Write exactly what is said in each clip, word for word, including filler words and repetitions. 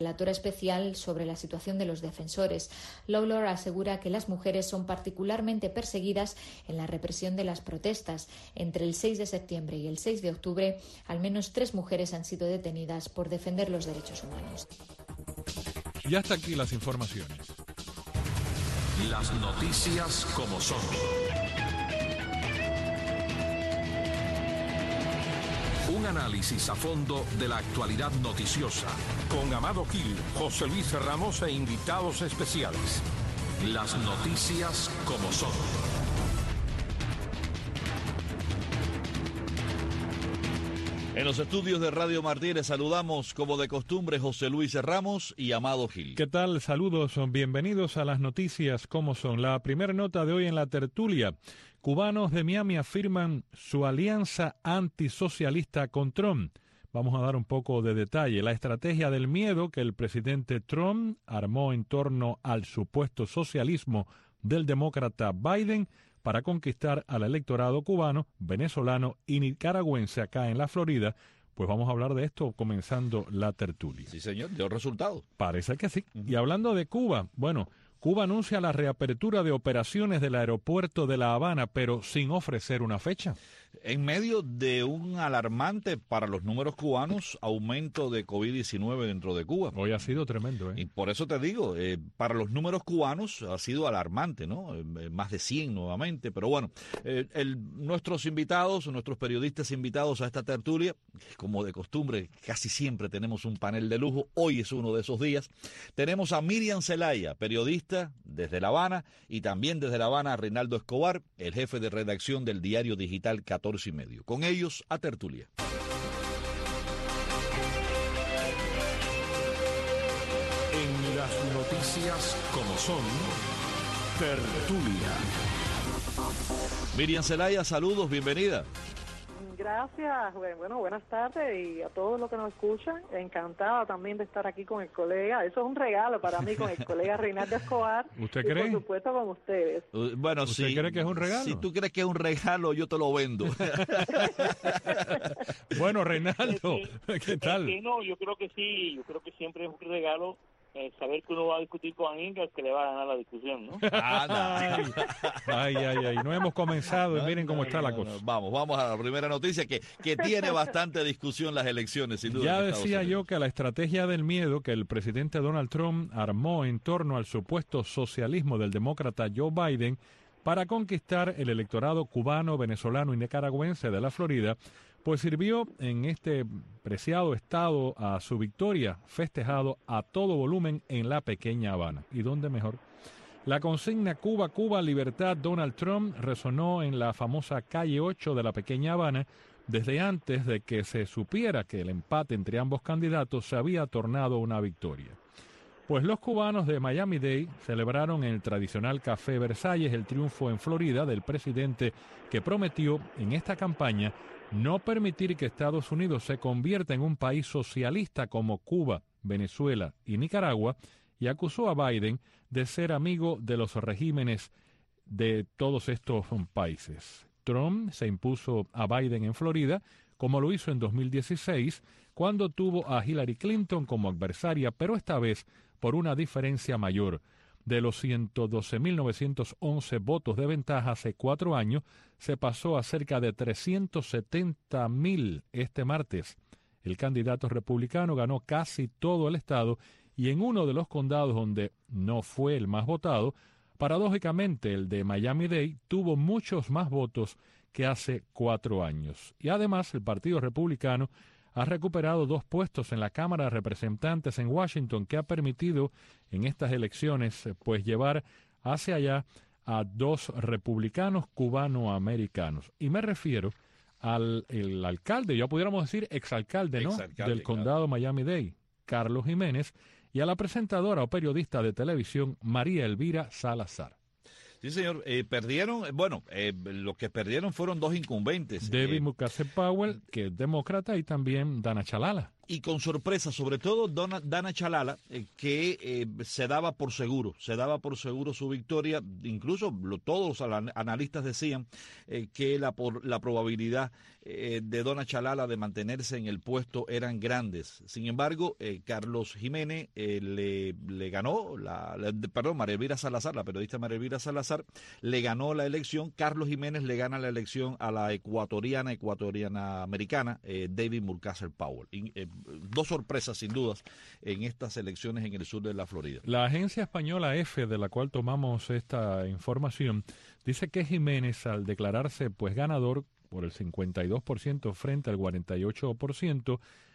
Relatora especial sobre la situación de los defensores. Lawlor asegura que las mujeres son particularmente perseguidas en la represión de las protestas. Entre el seis de septiembre y el seis de octubre, al menos tres mujeres han sido detenidas por defender los derechos humanos. Y hasta aquí las informaciones. Las noticias como son. Un análisis a fondo de la actualidad noticiosa. Con Amado Gil, José Luis Ramos e invitados especiales. Las noticias como son. En los estudios de Radio Martínez saludamos como de costumbre José Luis Ramos y Amado Gil. ¿Qué tal? Saludos, bienvenidos a las noticias como son. La primera nota de hoy en la tertulia. Cubanos de Miami afirman su alianza antisocialista con Trump. Vamos a dar un poco de detalle. La estrategia del miedo que el presidente Trump armó en torno al supuesto socialismo del demócrata Biden para conquistar al electorado cubano, venezolano y nicaragüense acá en la Florida. Pues vamos a hablar de esto comenzando la tertulia. Sí, señor, dio resultados. Parece que sí. Uh-huh. Y hablando de Cuba, bueno, Cuba anuncia la reapertura de operaciones del aeropuerto de La Habana, pero sin ofrecer una fecha. En medio de un alarmante para los números cubanos aumento de COVID diecinueve dentro de Cuba. Hoy ha sido tremendo, ¿eh? Y por eso te digo, eh, para los números cubanos ha sido alarmante, ¿no? Eh, más de cien nuevamente, pero bueno, eh, el, nuestros invitados, nuestros periodistas invitados a esta tertulia, como de costumbre, casi siempre tenemos un panel de lujo, hoy es uno de esos días. Tenemos a Miriam Zelaya, periodista desde La Habana, y también desde La Habana a Reinaldo Escobar, el jefe de redacción del diario digital catorce y medio. Con ellos a tertulia. En las noticias como son, tertulia. Miriam Zelaya, saludos, bienvenida. Gracias, bueno, buenas tardes y a todos los que nos escuchan. Encantada también de estar aquí con el colega. Eso es un regalo para mí con el colega Reinaldo Escobar. ¿Usted y cree? Por supuesto con ustedes. Uh, bueno, ¿Usted sí, cree que es un regalo? Si tú crees que es un regalo, yo te lo vendo. Bueno, Reinaldo, es que, ¿qué tal? Es que no, yo creo que sí, yo creo que siempre es un regalo. Eh, saber que uno va a discutir con Inga es que le va a ganar la discusión, ¿no? Ay, ay, ay, ay, no hemos comenzado y miren cómo está la cosa. Vamos, vamos a la primera noticia que, que tiene bastante discusión las elecciones, sin duda. Ya decía yo que la estrategia del miedo que el presidente Donald Trump armó en torno al supuesto socialismo del demócrata Joe Biden para conquistar el electorado cubano, venezolano y nicaragüense de la Florida, pues sirvió en este preciado estado a su victoria, festejado a todo volumen en la pequeña Habana. ¿Y dónde mejor? La consigna Cuba, Cuba, libertad, Donald Trump resonó en la famosa calle ocho de la pequeña Habana desde antes de que se supiera que el empate entre ambos candidatos se había tornado una victoria. Pues los cubanos de Miami-Dade celebraron en el tradicional Café Versalles el triunfo en Florida del presidente que prometió en esta campaña no permitir que Estados Unidos se convierta en un país socialista como Cuba, Venezuela y Nicaragua, y acusó a Biden de ser amigo de los regímenes de todos estos países. Trump se impuso a Biden en Florida, como lo hizo en dos mil dieciséis, cuando tuvo a Hillary Clinton como adversaria, pero esta vez por una diferencia mayor. De los ciento doce mil novecientos once votos de ventaja hace cuatro años, se pasó a cerca de trescientos setenta mil este martes. El candidato republicano ganó casi todo el estado y en uno de los condados donde no fue el más votado, paradójicamente el de Miami-Dade tuvo muchos más votos que hace cuatro años. Y además el Partido Republicano ha recuperado dos puestos en la Cámara de Representantes en Washington que ha permitido en estas elecciones pues llevar hacia allá a dos republicanos cubanoamericanos. Y me refiero al el alcalde, ya pudiéramos decir exalcalde, ¿no? Exalcalde, del condado claro. Miami-Dade, Carlos Jiménez, y a la presentadora o periodista de televisión María Elvira Salazar. Sí, señor. Eh, perdieron, bueno, eh, los que perdieron fueron dos incumbentes. Debbie eh, Mukasey Powell, que es demócrata, y también Dana Chalala. Y con sorpresa, sobre todo Donna, Dana Chalala, eh, que eh, se daba por seguro, se daba por seguro su victoria. Incluso lo, todos los analistas decían eh, que la, por, la probabilidad eh, de Donna Chalala de mantenerse en el puesto eran grandes. Sin embargo, eh, Carlos Jiménez eh, le, le ganó, la, la, perdón, María Elvira Salazar, la periodista María Elvira Salazar, le ganó la elección. Carlos Jiménez le gana la elección a la ecuatoriana, ecuatoriana americana, eh, David Murcaster Powell. Y, eh, dos sorpresas, sin dudas, en estas elecciones en el sur de la Florida. La agencia española EFE, de la cual tomamos esta información, dice que Jiménez, al declararse pues ganador por el cincuenta y dos por ciento frente al cuarenta y ocho por ciento,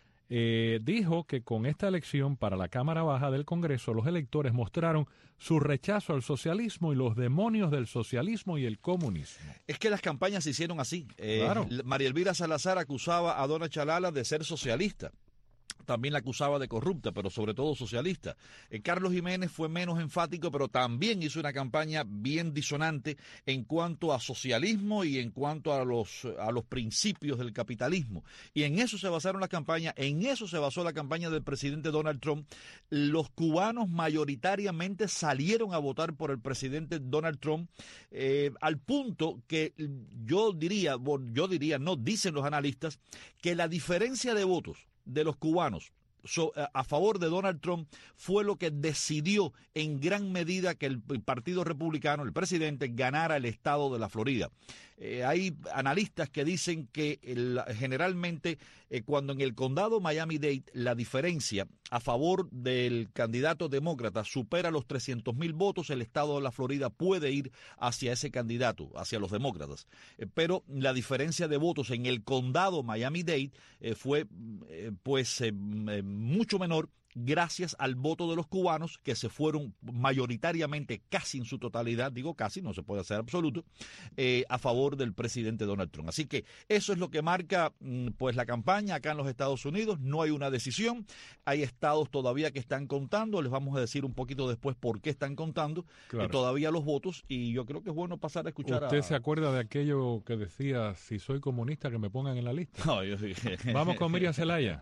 eh, dijo que con esta elección para la Cámara Baja del Congreso los electores mostraron su rechazo al socialismo y los demonios del socialismo y el comunismo. Es que las campañas se hicieron así. Eh, claro. María Elvira Salazar acusaba a Donna Chalala de ser socialista. También la acusaba de corrupta, pero sobre todo socialista. Eh, Carlos Jiménez fue menos enfático, pero también hizo una campaña bien disonante en cuanto a socialismo y en cuanto a los, a los principios del capitalismo. Y en eso se basaron las campañas, en eso se basó la campaña del presidente Donald Trump. Los cubanos mayoritariamente salieron a votar por el presidente Donald Trump, eh, al punto que yo diría, yo diría, no dicen los analistas, que la diferencia de votos de los cubanos so, a, a favor de Donald Trump fue lo que decidió en gran medida que el, el Partido Republicano, el presidente, ganara el estado de la Florida. Eh, hay analistas que dicen que el, generalmente eh, cuando en el condado Miami-Dade la diferencia a favor del candidato demócrata supera los trescientos mil votos, el estado de la Florida puede ir hacia ese candidato, hacia los demócratas. Eh, pero la diferencia de votos en el condado Miami-Dade eh, fue eh, pues eh, mucho menor, gracias al voto de los cubanos que se fueron mayoritariamente, casi en su totalidad, digo casi, no se puede hacer absoluto, eh, a favor del presidente Donald Trump. Así que eso es lo que marca pues la campaña acá en los Estados Unidos. No hay una decisión, hay estados todavía que están contando, les vamos a decir un poquito después por qué están contando claro. eh, todavía los votos, y yo creo que es bueno pasar a escuchar. ¿Usted a... se acuerda de aquello que decía, si soy comunista que me pongan en la lista? No, yo sí. Vamos con Miriam Zelaya.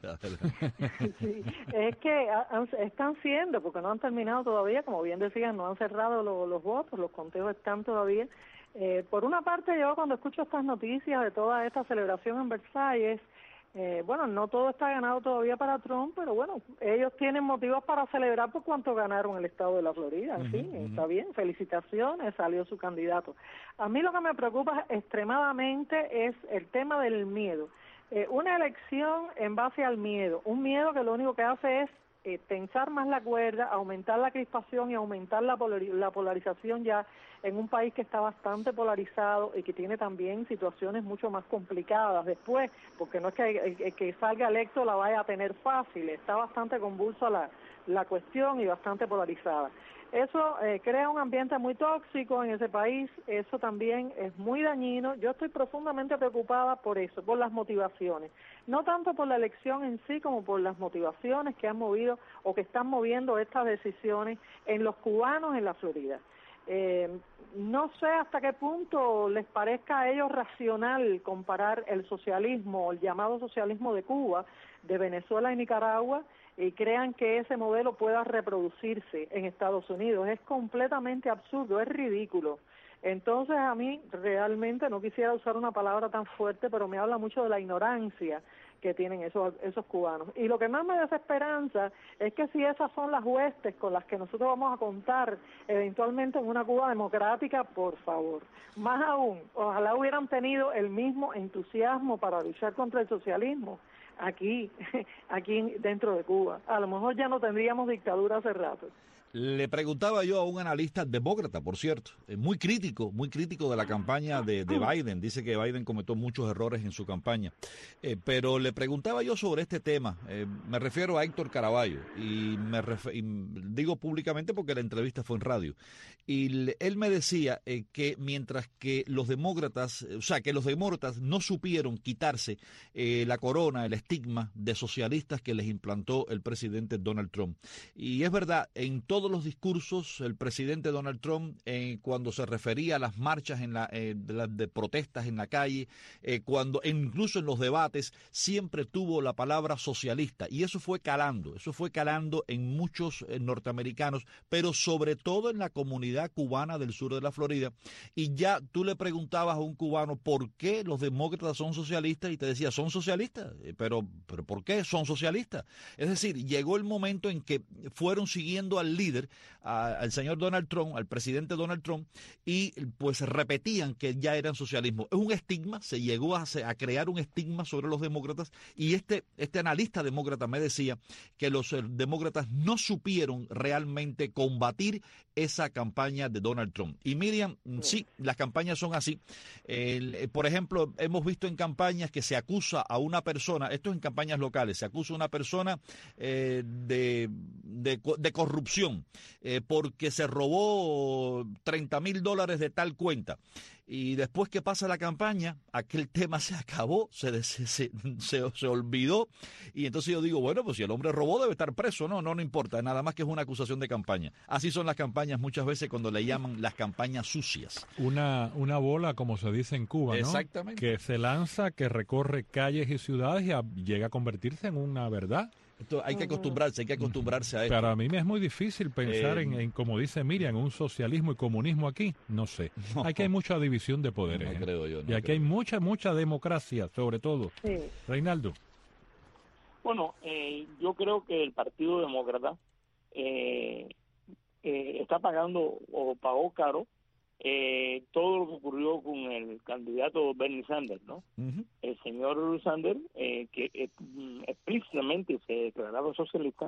Sí, es que están siendo, porque no han terminado todavía, como bien decían, no han cerrado los, los votos, los conteos están todavía. Eh, por una parte, yo cuando escucho estas noticias de toda esta celebración en Versalles, eh, bueno, no todo está ganado todavía para Trump, pero bueno, ellos tienen motivos para celebrar por cuanto ganaron el estado de la Florida, en fin, uh-huh, uh-huh. Está bien, felicitaciones, salió su candidato. A mí lo que me preocupa extremadamente es el tema del miedo. Eh, una elección en base al miedo, un miedo que lo único que hace es eh, tensar más la cuerda, aumentar la crispación y aumentar la, polari- la polarización ya en un país que está bastante polarizado y que tiene también situaciones mucho más complicadas después, porque no es que el, el que salga electo la vaya a tener fácil, está bastante convulsa la, la cuestión y bastante polarizada. Eso eh, crea un ambiente muy tóxico en ese país, eso también es muy dañino. Yo estoy profundamente preocupada por eso, por las motivaciones, no tanto por la elección en sí como por las motivaciones que han movido o que están moviendo estas decisiones en los cubanos en la Florida. Eh, no sé hasta qué punto les parezca a ellos racional comparar el socialismo, el llamado socialismo de Cuba, de Venezuela y Nicaragua, y crean que ese modelo pueda reproducirse en Estados Unidos. Es completamente absurdo, es ridículo. Entonces a mí realmente, no quisiera usar una palabra tan fuerte, pero me habla mucho de la ignorancia que tienen esos esos cubanos. Y lo que más me desesperanza es que si esas son las huestes con las que nosotros vamos a contar eventualmente en una Cuba democrática, por favor, más aún, ojalá hubieran tenido el mismo entusiasmo para luchar contra el socialismo aquí, aquí dentro de Cuba. A lo mejor ya no tendríamos dictadura hace rato. Le preguntaba yo a un analista demócrata, por cierto, eh, muy crítico, muy crítico de la campaña de, de Biden. Dice que Biden cometió muchos errores en su campaña. Eh, pero le preguntaba yo sobre este tema. Eh, me refiero a Héctor Caraballo y me ref- y digo públicamente porque la entrevista fue en radio. Y le, él me decía eh, que mientras que los demócratas, o sea, que los demócratas no supieron quitarse eh, la corona, el estigma de socialistas que les implantó el presidente Donald Trump. Y es verdad, en todos los discursos, el presidente Donald Trump, eh, cuando se refería a las marchas en la, eh, de, la, de protestas en la calle, eh, cuando incluso en los debates, siempre tuvo la palabra socialista. Y eso fue calando, eso fue calando en muchos eh, norteamericanos, pero sobre todo en la comunidad cubana del sur de la Florida. Y ya tú le preguntabas a un cubano por qué los demócratas son socialistas y te decía, son socialistas, pero, pero ¿por qué son socialistas? Es decir, llegó el momento en que fueron siguiendo al líder, a, al señor Donald Trump, al presidente Donald Trump, y pues repetían que ya eran socialismo. Es un estigma, se llegó a, a crear un estigma sobre los demócratas, y este, este analista demócrata me decía que los eh, demócratas no supieron realmente combatir esa campaña de Donald Trump. Y Miriam, sí, las campañas son así. Eh, por ejemplo, hemos visto en campañas que se acusa a una persona, esto es en campañas locales, se acusa a una persona eh, de, de, de corrupción eh, porque se robó treinta mil dólares de tal cuenta. Y después que pasa la campaña, aquel tema se acabó, se, se, se, se, se olvidó. Y entonces yo digo, bueno, pues si el hombre robó debe estar preso. No, no, no importa, nada más que es una acusación de campaña. Así son las campañas muchas veces cuando le llaman las campañas sucias. Una, una bola, como se dice en Cuba, ¿no? Exactamente. Que se lanza, que recorre calles y ciudades y a, llega a convertirse en una verdad. Esto hay que acostumbrarse, hay que acostumbrarse a esto. Pero a mí me es muy difícil pensar eh, en, en, como dice Miriam, un socialismo y comunismo aquí. No sé. No, aquí hay mucha división de poderes. No ¿eh? creo yo. No y aquí creo. hay mucha, mucha democracia, sobre todo. Sí. Reinaldo. Bueno, eh, yo creo que el Partido Demócrata eh, eh, está pagando o pagó caro eh, todo lo que ocurrió con el candidato Bernie Sanders, ¿no? Uh-huh. El señor Sanders, eh, que eh, explícitamente se declaraba socialista,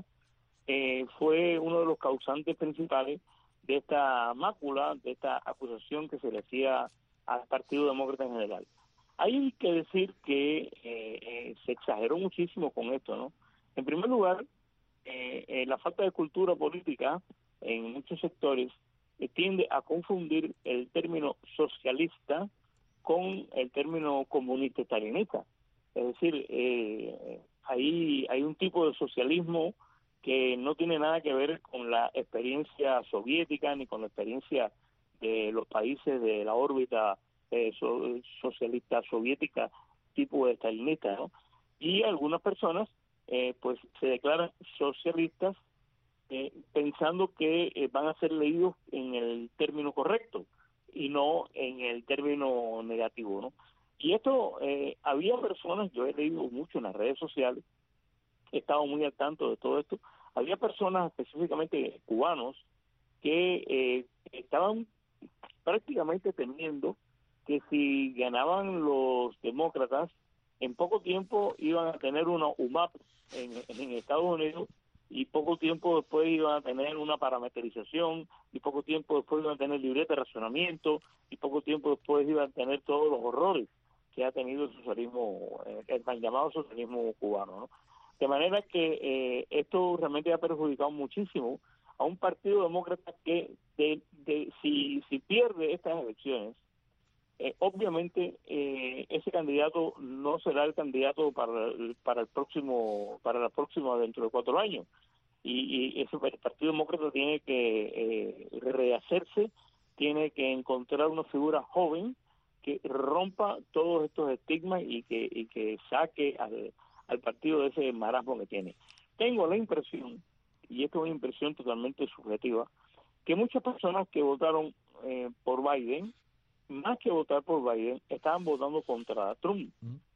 eh, fue uno de los causantes principales de esta mácula, de esta acusación que se le hacía al Partido Demócrata en general. Hay que decir que eh, eh, se exageró muchísimo con esto, ¿no? En primer lugar, eh, eh, la falta de cultura política en muchos sectores eh, tiende a confundir el término socialista con el término comunista estalinista. Es decir, eh, ahí hay un tipo de socialismo que no tiene nada que ver con la experiencia soviética ni con la experiencia de los países de la órbita eh, so, socialista soviética tipo de estalinista, ¿no? Y algunas personas eh, pues se declaran socialistas eh, pensando que eh, van a ser leídos en el término correcto y no en el término negativo, ¿no? Y esto, eh, había personas, yo he leído mucho en las redes sociales, he estado muy al tanto de todo esto, había personas específicamente cubanos que eh, estaban prácticamente temiendo que si ganaban los demócratas, en poco tiempo iban a tener una U M A P en, en Estados Unidos y poco tiempo después iban a tener una parametrización y poco tiempo después iban a tener libreta de racionamiento y poco tiempo después iban a tener todos los horrores que ha tenido el socialismo, eh, el mal llamado socialismo cubano, ¿no? De manera que eh, esto realmente ha perjudicado muchísimo a un partido demócrata que de, de, si, si pierde estas elecciones, eh, obviamente eh, ese candidato no será el candidato para el, para el próximo para la próxima dentro de cuatro años y, y eso, el Partido Demócrata tiene que eh, rehacerse, tiene que encontrar una figura joven que rompa todos estos estigmas y que y que saque al al partido de ese marasmo que tiene. Tengo la impresión, y esto es una impresión totalmente subjetiva, que muchas personas que votaron eh, por Biden, más que votar por Biden, estaban votando contra Trump,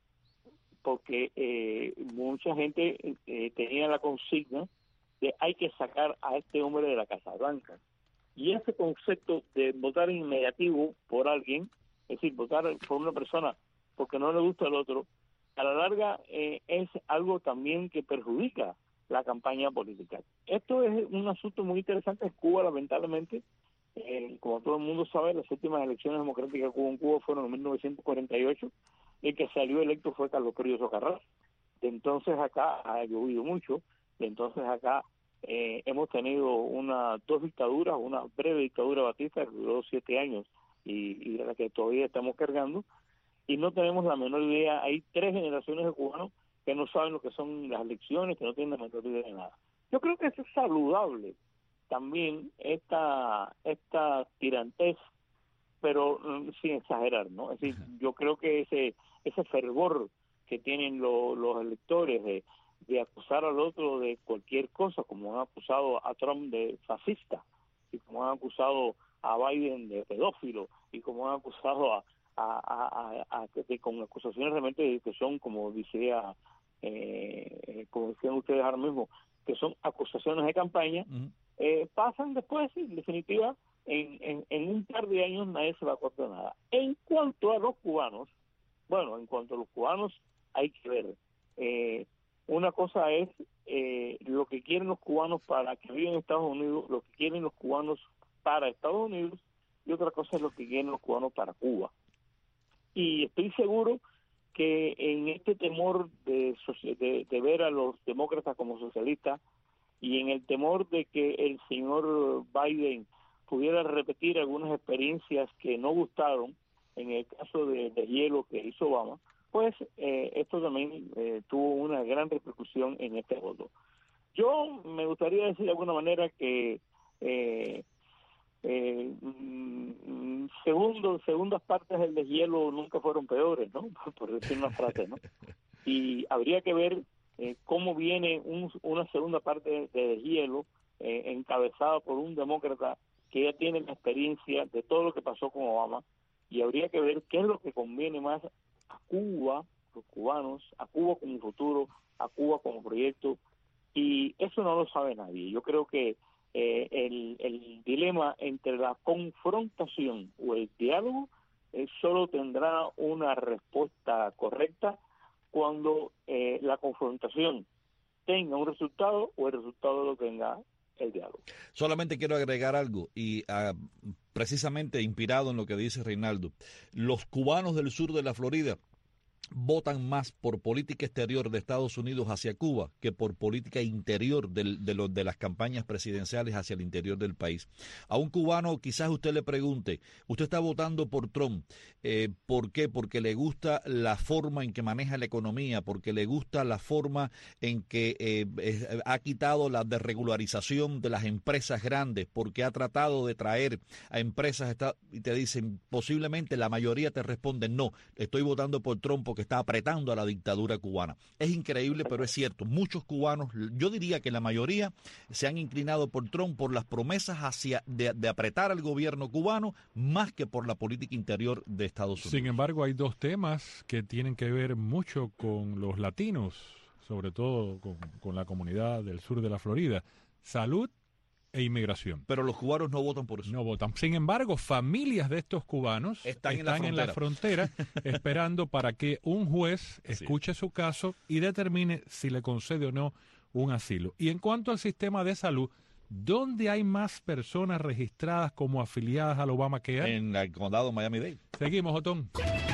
porque eh, mucha gente eh, tenía la consigna de hay que sacar a este hombre de la Casa Blanca. Y ese concepto de votar en negativo por alguien, es decir, votar por una persona porque no le gusta al otro, a la larga eh, es algo también que perjudica la campaña política. Esto es un asunto muy interesante en Cuba, lamentablemente. Eh, como todo el mundo sabe, las últimas elecciones democráticas en Cuba fueron en mil novecientos cuarenta y ocho. El que salió electo fue Carlos Prío Socarrás. De entonces acá ha llovido mucho. De entonces acá eh, hemos tenido una dos dictaduras, una breve dictadura batista que duró siete años y, y de la que todavía estamos cargando. Y no tenemos la menor idea, hay tres generaciones de cubanos que no saben lo que son las elecciones, que no tienen la menor idea de nada. Yo creo que eso es saludable también, esta esta tirantez, pero um, sin exagerar, ¿no? Es decir, yo creo que ese ese fervor que tienen lo, los electores de, de acusar al otro de cualquier cosa, como han acusado a Trump de fascista, y como han acusado a Biden de pedófilo, y como han acusado a, a, a, a, a de, con acusaciones realmente que son, como decía, eh, como decían ustedes ahora mismo, que son acusaciones de campaña, uh-huh. eh, pasan después, en definitiva, en, en, en un par de años nadie se va a acordar de nada. En cuanto a los cubanos, bueno, en cuanto a los cubanos, hay que ver. Eh, una cosa es eh, lo que quieren los cubanos para que vivan en Estados Unidos, lo que quieren los cubanos para Estados Unidos, y otra cosa es lo que quieren los cubanos para Cuba. Y estoy seguro que en este temor de, de, de ver a los demócratas como socialistas, y en el temor de que el señor Biden pudiera repetir algunas experiencias que no gustaron, en el caso de, de hielo que hizo Obama, pues eh, esto también eh, tuvo una gran repercusión en este voto. Yo me gustaría decir de alguna manera que eh, eh, mm, segundo, segundas partes del deshielo nunca fueron peores, ¿no? Por decir una frase, ¿no? Y habría que ver eh, cómo viene un, una segunda parte de deshielo eh, encabezada por un demócrata que ya tiene la experiencia de todo lo que pasó con Obama, y habría que ver qué es lo que conviene más a Cuba, los cubanos, a Cuba como futuro, a Cuba como proyecto, y eso no lo sabe nadie. Yo creo que eh, el, el dilema entre la confrontación o el diálogo eh, solo tendrá una respuesta correcta cuando eh, la confrontación tenga un resultado o el resultado lo tenga el diálogo. Solamente quiero agregar algo, y uh, precisamente inspirado en lo que dice Reinaldo. Los cubanos del sur de la Florida votan más por política exterior de Estados Unidos hacia Cuba que por política interior de, de, lo, de las campañas presidenciales hacia el interior del país. A un cubano quizás usted le pregunte, usted está votando por Trump, eh, ¿por qué? Porque le gusta la forma en que maneja la economía, porque le gusta la forma en que eh, eh, ha quitado la desregularización de las empresas grandes, porque ha tratado de traer a empresas, está, y te dicen, posiblemente la mayoría te responden, no, estoy votando por Trump porque está apretando a la dictadura cubana. Es increíble, pero es cierto. Muchos cubanos, yo diría que la mayoría, se han inclinado por Trump por las promesas hacia de, de apretar al gobierno cubano más que por la política interior de Estados Unidos. Sin embargo, hay dos temas que tienen que ver mucho con los latinos, sobre todo con, con la comunidad del sur de la Florida. Salud e inmigración. Pero los cubanos no votan por eso. No votan. Sin embargo, familias de estos cubanos están, están en, la en la frontera esperando para que un juez escuche sí. su caso y determine si le concede o no un asilo. Y en cuanto al sistema de salud, ¿dónde hay más personas registradas como afiliadas al Obamacare? En el condado Miami-Dade. Seguimos, Otón.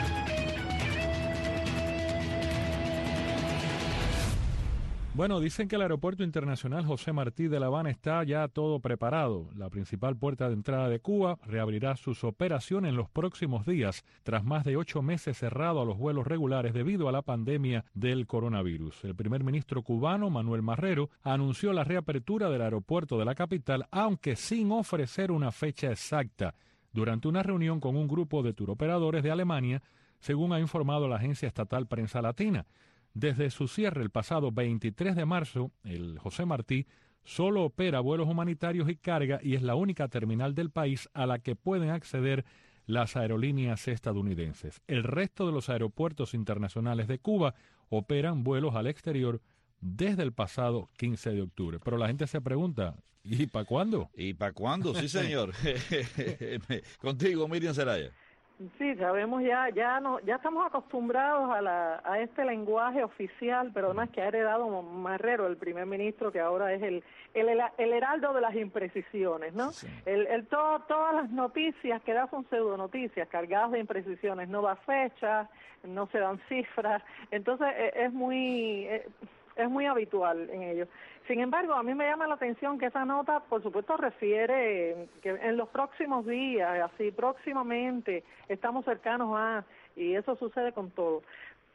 Bueno, dicen que el Aeropuerto Internacional José Martí de La Habana está ya todo preparado. La principal puerta de entrada de Cuba reabrirá sus operaciones en los próximos días, tras más de ocho meses cerrado a los vuelos regulares debido a la pandemia del coronavirus. El primer ministro cubano, Manuel Marrero, anunció la reapertura del aeropuerto de la capital, aunque sin ofrecer una fecha exacta, durante una reunión con un grupo de turoperadores de Alemania, según ha informado la agencia estatal Prensa Latina. Desde su cierre el pasado veintitrés de marzo, el José Martí solo opera vuelos humanitarios y carga y es la única terminal del país a la que pueden acceder las aerolíneas estadounidenses. El resto de los aeropuertos internacionales de Cuba operan vuelos al exterior desde el pasado quince de octubre. Pero la gente se pregunta, ¿y para cuándo? ¿Y para cuándo? Sí, señor. Contigo, Miriam Zelaya. Sí, sabemos ya, ya no, ya estamos acostumbrados a la, a este lenguaje oficial, pero además que ha heredado Marrero, el primer ministro, que ahora es el, el, el heraldo de las imprecisiones, ¿no? Sí. El, el todo, todas las noticias que da son pseudonoticias, cargadas de imprecisiones, no da fechas, no se dan cifras, entonces es muy, es muy habitual en ello. Sin embargo, a mí me llama la atención que esa nota, por supuesto, refiere que en los próximos días, así próximamente, estamos cercanos a, y eso sucede con todo.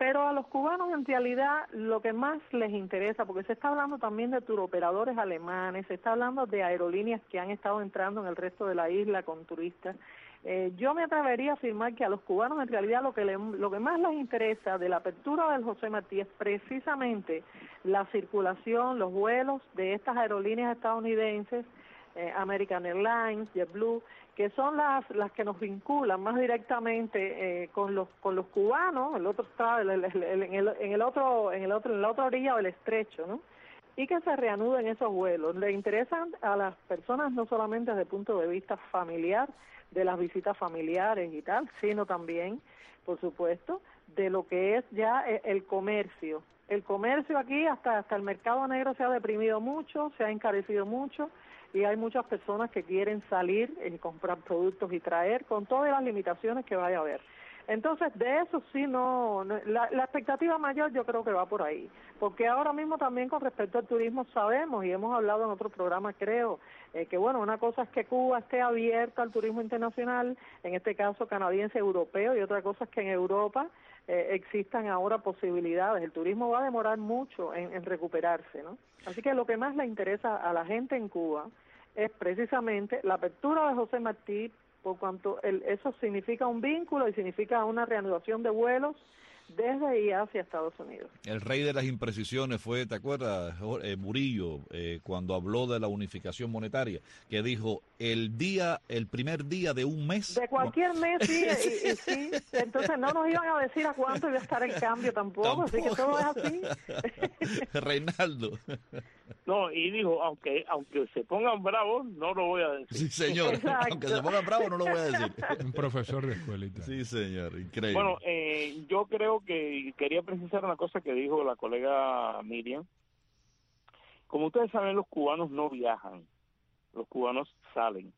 Pero a los cubanos en realidad lo que más les interesa, porque se está hablando también de turoperadores alemanes, se está hablando de aerolíneas que han estado entrando en el resto de la isla con turistas. Eh, yo me atrevería a afirmar que a los cubanos en realidad lo que le, lo que más les interesa de la apertura del José Martí es precisamente la circulación, los vuelos de estas aerolíneas estadounidenses, eh, American Airlines, JetBlue, que son las las que nos vinculan más directamente eh, con los con los cubanos. El otro está el, el, el, en el en el otro en el otro en la otra orilla del estrecho, ¿no? Y que se reanuden esos vuelos. Le interesan a las personas no solamente desde el punto de vista familiar, de las visitas familiares y tal, sino también, por supuesto, de lo que es ya el comercio. El comercio aquí, hasta hasta el mercado negro se ha deprimido mucho, se ha encarecido mucho, y hay muchas personas que quieren salir y comprar productos y traer con todas las limitaciones que vaya a haber. Entonces, de eso sí no, no la, la expectativa mayor yo creo que va por ahí, porque ahora mismo también con respecto al turismo sabemos, y hemos hablado en otro programa creo, eh, que bueno, una cosa es que Cuba esté abierta al turismo internacional, en este caso canadiense, europeo, y otra cosa es que en Europa eh, existan ahora posibilidades. El turismo va a demorar mucho en, en recuperarse, ¿no? Así que lo que más le interesa a la gente en Cuba es precisamente la apertura de José Martí, por cuanto el, eso significa un vínculo y significa una reanudación de vuelos desde y hacia Estados Unidos. El rey de las imprecisiones fue, ¿te acuerdas, eh, Murillo, eh, cuando habló de la unificación monetaria, que dijo el día, el primer día de un mes? De cualquier mes, sí, y, y sí. Entonces no nos iban a decir a cuánto iba a estar el cambio tampoco, tampoco. Así que todo es así. Reinaldo. No, y dijo, aunque aunque se pongan bravos, no lo voy a decir. Sí, señor. Exacto. Aunque se pongan bravos, no lo voy a decir. Un profesor de escuelita. Sí, señor. Increíble. Bueno, eh, yo creo que quería precisar una cosa que dijo la colega Miriam. Como ustedes saben, los cubanos no viajan. Los cubanos salen.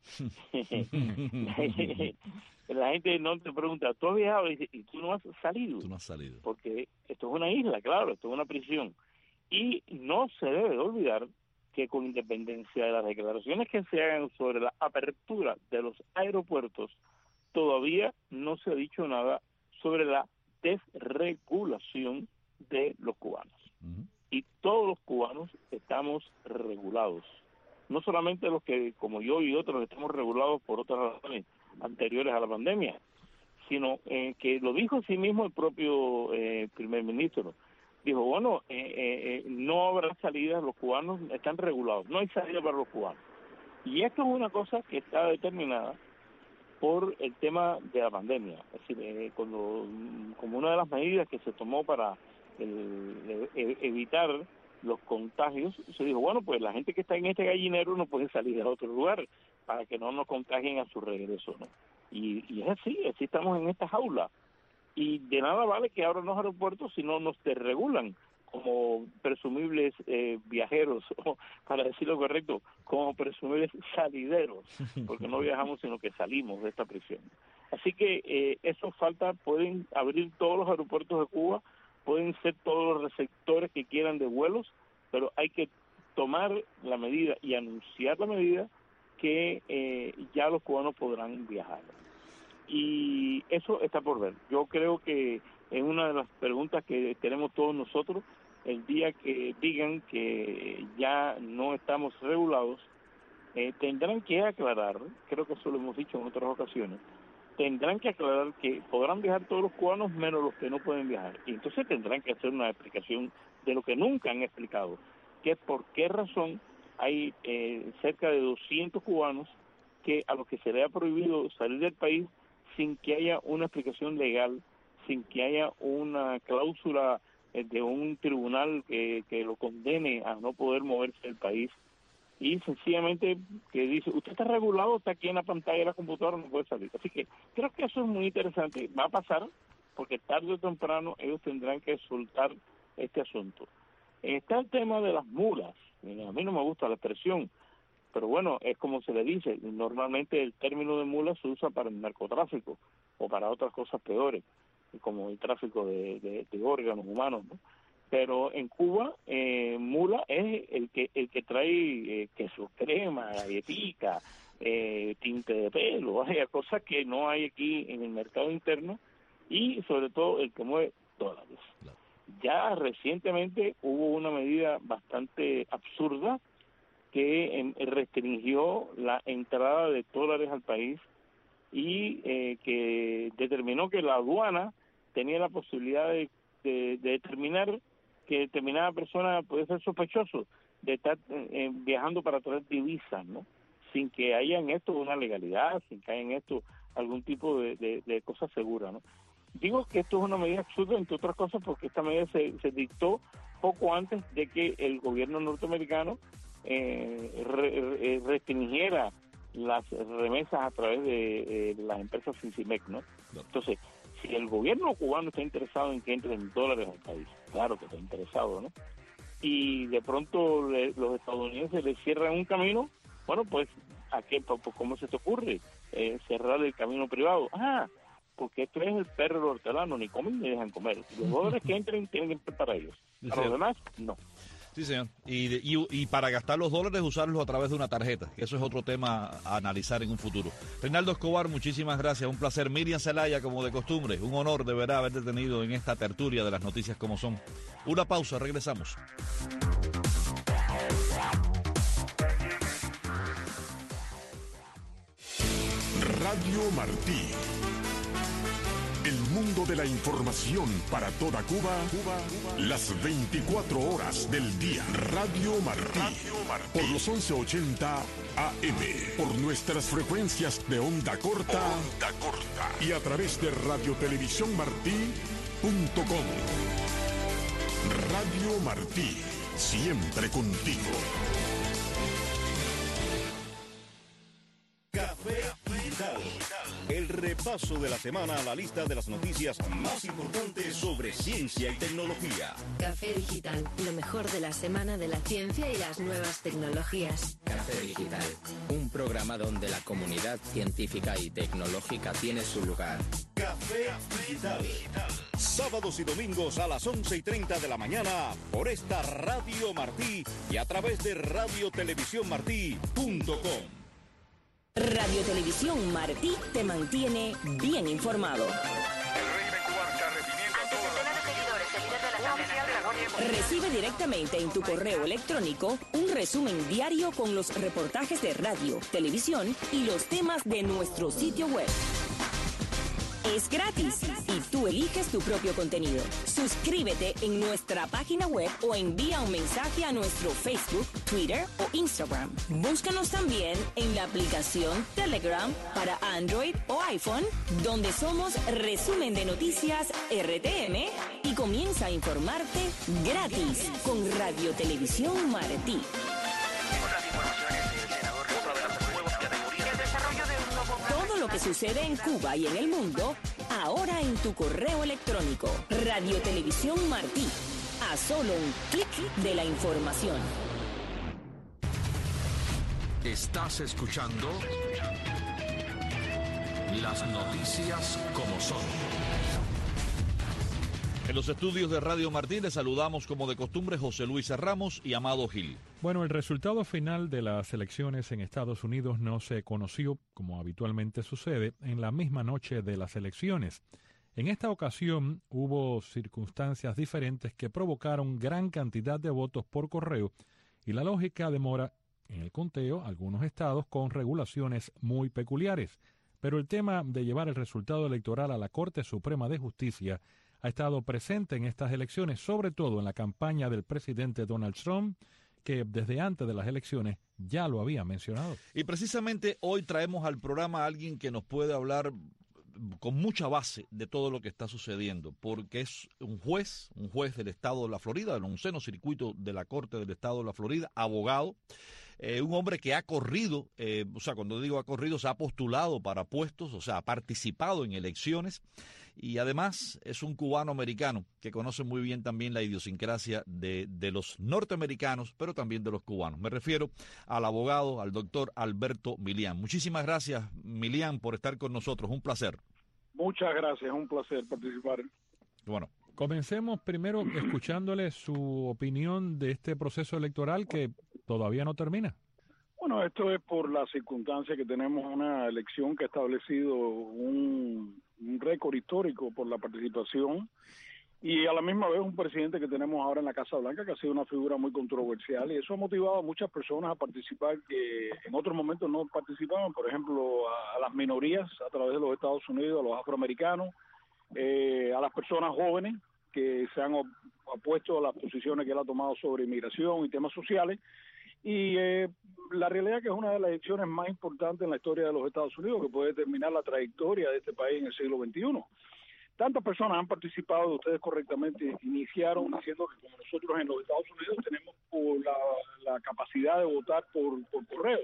La gente no te pregunta, ¿tú has viajado? Y, y tú no has salido. Tú no has salido. Porque esto es una isla, claro, esto es una prisión. Y no se debe de olvidar que con independencia de las declaraciones que se hagan sobre la apertura de los aeropuertos, todavía no se ha dicho nada sobre la desregulación de los cubanos. Uh-huh. Y todos los cubanos estamos regulados. No solamente los que, como yo y otros, estamos regulados por otras razones anteriores a la pandemia, sino eh, que lo dijo sí mismo el propio eh, primer ministro. Dijo, bueno, eh, eh, no habrá salidas, los cubanos están regulados, no hay salida para los cubanos. Y esto es una cosa que está determinada por el tema de la pandemia. Es decir, eh, cuando, como una de las medidas que se tomó para el, el, evitar los contagios, se dijo, bueno, pues la gente que está en este gallinero no puede salir a otro lugar para que no nos contagien a su regreso, ¿no? Y, y es así, así estamos en esta jaula. Y de nada vale que abran los aeropuertos si no nos desregulan como presumibles eh, viajeros, o para decir lo correcto, como presumibles salideros, porque no viajamos sino que salimos de esta prisión. Así que eh, eso falta, pueden abrir todos los aeropuertos de Cuba, pueden ser todos los receptores que quieran de vuelos, pero hay que tomar la medida y anunciar la medida que eh, ya los cubanos podrán viajar. Y eso está por ver. Yo creo que es una de las preguntas que tenemos todos nosotros. El día que digan que ya no estamos regulados, eh, tendrán que aclarar, creo que eso lo hemos dicho en otras ocasiones, tendrán que aclarar que podrán viajar todos los cubanos menos los que no pueden viajar. Y entonces tendrán que hacer una explicación de lo que nunca han explicado, que es por qué razón hay eh, cerca de doscientos cubanos que a los que se les ha prohibido salir del país sin que haya una explicación legal, sin que haya una cláusula de un tribunal que, que lo condene a no poder moverse del país, y sencillamente que dice, usted está regulado, está aquí en la pantalla de la computadora, no puede salir. Así que creo que eso es muy interesante, va a pasar, porque tarde o temprano ellos tendrán que soltar este asunto. Está el tema de las mulas. A mí no me gusta la expresión, pero bueno, es como se le dice, normalmente el término de mula se usa para el narcotráfico o para otras cosas peores, como el tráfico de, de, de órganos humanos, ¿no? Pero en Cuba, eh, mula es el que el que trae eh, queso crema, galletica, eh, tinte de pelo, hay cosas que no hay aquí en el mercado interno, y sobre todo el que mueve dólares. Ya recientemente hubo una medida bastante absurda que eh, restringió la entrada de dólares al país y eh, que determinó que la aduana tenía la posibilidad de, de, de determinar que determinada persona puede ser sospechoso de estar eh, viajando para traer divisas, ¿no? Sin que haya en esto una legalidad, sin que haya en esto algún tipo de, de, de cosa segura, ¿no? Digo que esto es una medida absurda, entre otras cosas, porque esta medida se, se dictó poco antes de que el gobierno norteamericano eh, re, re, restringiera las remesas a través de eh, las empresas Fincimec, ¿no? Entonces, si el gobierno cubano está interesado en que entren dólares al país, claro que está interesado, ¿no? Y de pronto le, los estadounidenses le cierran un camino, bueno, pues, ¿a qué? Pues, ¿cómo se te ocurre eh, cerrar el camino privado? Ah, porque esto es el perro del hortelano, ni comen ni dejan comer. Los dólares que entren tienen que ser para ellos. Para sí, los demás, no. Sí, señor. Y, y, y para gastar los dólares, usarlos a través de una tarjeta. Eso es otro tema a analizar en un futuro. Reinaldo Escobar, muchísimas gracias. Un placer. Miriam Zelaya, como de costumbre. Un honor, de verdad, haberte tenido en esta tertulia de las noticias como son. Una pausa, regresamos. Radio Martí. El mundo de la información para toda Cuba, Cuba, Cuba, las veinticuatro horas del día. Radio Martí, Radio Martí. Por los once ochenta A M, por nuestras frecuencias de onda corta, onda corta y a través de radio televisión martí punto com. Radio Martí, siempre contigo. Café Digital. El repaso de la semana a la lista de las noticias más importantes sobre ciencia y tecnología. Café Digital, lo mejor de la semana de la ciencia y las nuevas tecnologías. Café Digital, un programa donde la comunidad científica y tecnológica tiene su lugar. Café Digital. Sábados y domingos a las once y treinta de la mañana por esta Radio Martí y a través de radio televisión martí punto com. Radio Televisión Martí te mantiene bien informado. Recibe directamente en tu correo electrónico un resumen diario con los reportajes de radio, televisión y los temas de nuestro sitio web. Es gratis y tú eliges tu propio contenido. Suscríbete en nuestra página web o envía un mensaje a nuestro Facebook, Twitter o Instagram. Búscanos también en la aplicación Telegram para Android o iPhone, donde somos Resumen de Noticias R T M y comienza a informarte gratis con Radio Televisión Martí. Todo lo que sucede en Cuba y en el mundo, ahora en tu correo electrónico. Radio Televisión Martí. A solo un clic de la información. Estás escuchando las noticias como son. En los estudios de Radio Martí les saludamos como de costumbre José Luis Ramos y Amado Gil. Bueno, el resultado final de las elecciones en Estados Unidos no se conoció, como habitualmente sucede, en la misma noche de las elecciones. En esta ocasión hubo circunstancias diferentes que provocaron gran cantidad de votos por correo y la lógica demora en el conteo algunos estados con regulaciones muy peculiares. Pero el tema de llevar el resultado electoral a la Corte Suprema de Justicia ha estado presente en estas elecciones, sobre todo en la campaña del presidente Donald Trump, que desde antes de las elecciones ya lo había mencionado. Y precisamente hoy traemos al programa a alguien que nos puede hablar con mucha base de todo lo que está sucediendo, porque es un juez, un juez del estado de la Florida, del onceno circuito de la Corte del estado de la Florida, abogado, eh, un hombre que ha corrido, eh, o sea, cuando digo ha corrido, se ha postulado para puestos, o sea, ha participado en elecciones, y además es un cubano-americano que conoce muy bien también la idiosincrasia de, de los norteamericanos, pero también de los cubanos. Me refiero al abogado, al doctor Alberto Milián. Muchísimas gracias, Milián, por estar con nosotros. Un placer. Muchas gracias, un placer participar. Bueno, comencemos primero escuchándole su opinión de este proceso electoral que todavía no termina. Bueno, esto es por la circunstancia que tenemos una elección que ha establecido un, un récord histórico por la participación y a la misma vez un presidente que tenemos ahora en la Casa Blanca que ha sido una figura muy controversial, y eso ha motivado a muchas personas a participar que en otros momentos no participaban, por ejemplo, a, a las minorías a través de los Estados Unidos, a los afroamericanos, eh, a las personas jóvenes que se han opuesto a las posiciones que él ha tomado sobre inmigración y temas sociales. Y eh, la realidad es que es una de las elecciones más importantes en la historia de los Estados Unidos, que puede determinar la trayectoria de este país en el siglo veintiuno. Tantas personas han participado, ustedes correctamente iniciaron diciendo que como nosotros en los Estados Unidos tenemos por la, la capacidad de votar por, por correo,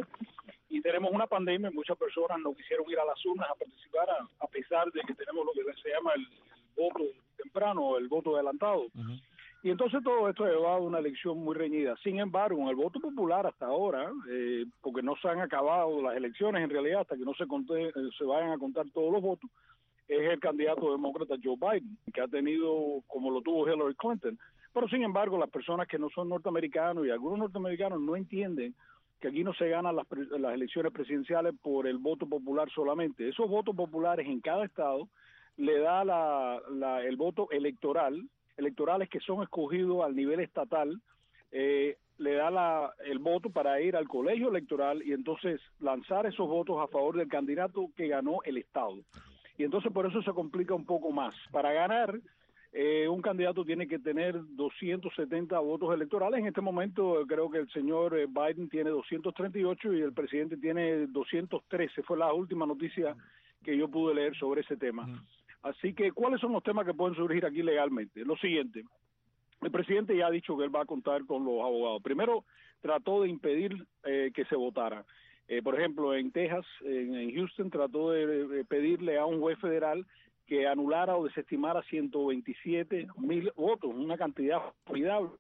y tenemos una pandemia y muchas personas no quisieron ir a las urnas a participar a, a pesar de que tenemos lo que se llama el, el voto temprano o el voto adelantado. Uh-huh. Y entonces todo esto ha llevado a una elección muy reñida. Sin embargo, en el voto popular hasta ahora, eh, porque no se han acabado las elecciones en realidad hasta que no se, conté, se vayan a contar todos los votos, es el candidato demócrata Joe Biden, que ha tenido, como lo tuvo Hillary Clinton. Pero sin embargo, las personas que no son norteamericanos y algunos norteamericanos no entienden que aquí no se ganan las, las elecciones presidenciales por el voto popular solamente. Esos votos populares en cada estado le da la, la, el voto electoral, electorales que son escogidos al nivel estatal, eh, le da la, el voto para ir al colegio electoral y entonces lanzar esos votos a favor del candidato que ganó el estado. Y entonces por eso se complica un poco más. Para ganar, eh, un candidato tiene que tener doscientos setenta votos electorales. En este momento creo que el señor Biden tiene doscientos treinta y ocho y el presidente tiene doscientos trece. Fue la última noticia que yo pude leer sobre ese tema. Uh-huh. Así que, ¿cuáles son los temas que pueden surgir aquí legalmente? Lo siguiente, el presidente ya ha dicho que él va a contar con los abogados. Primero, trató de impedir eh, que se votara. Eh, por ejemplo, en Texas, en, en Houston, trató de, de pedirle a un juez federal que anulara o desestimara ciento veintisiete mil votos, una cantidad formidable,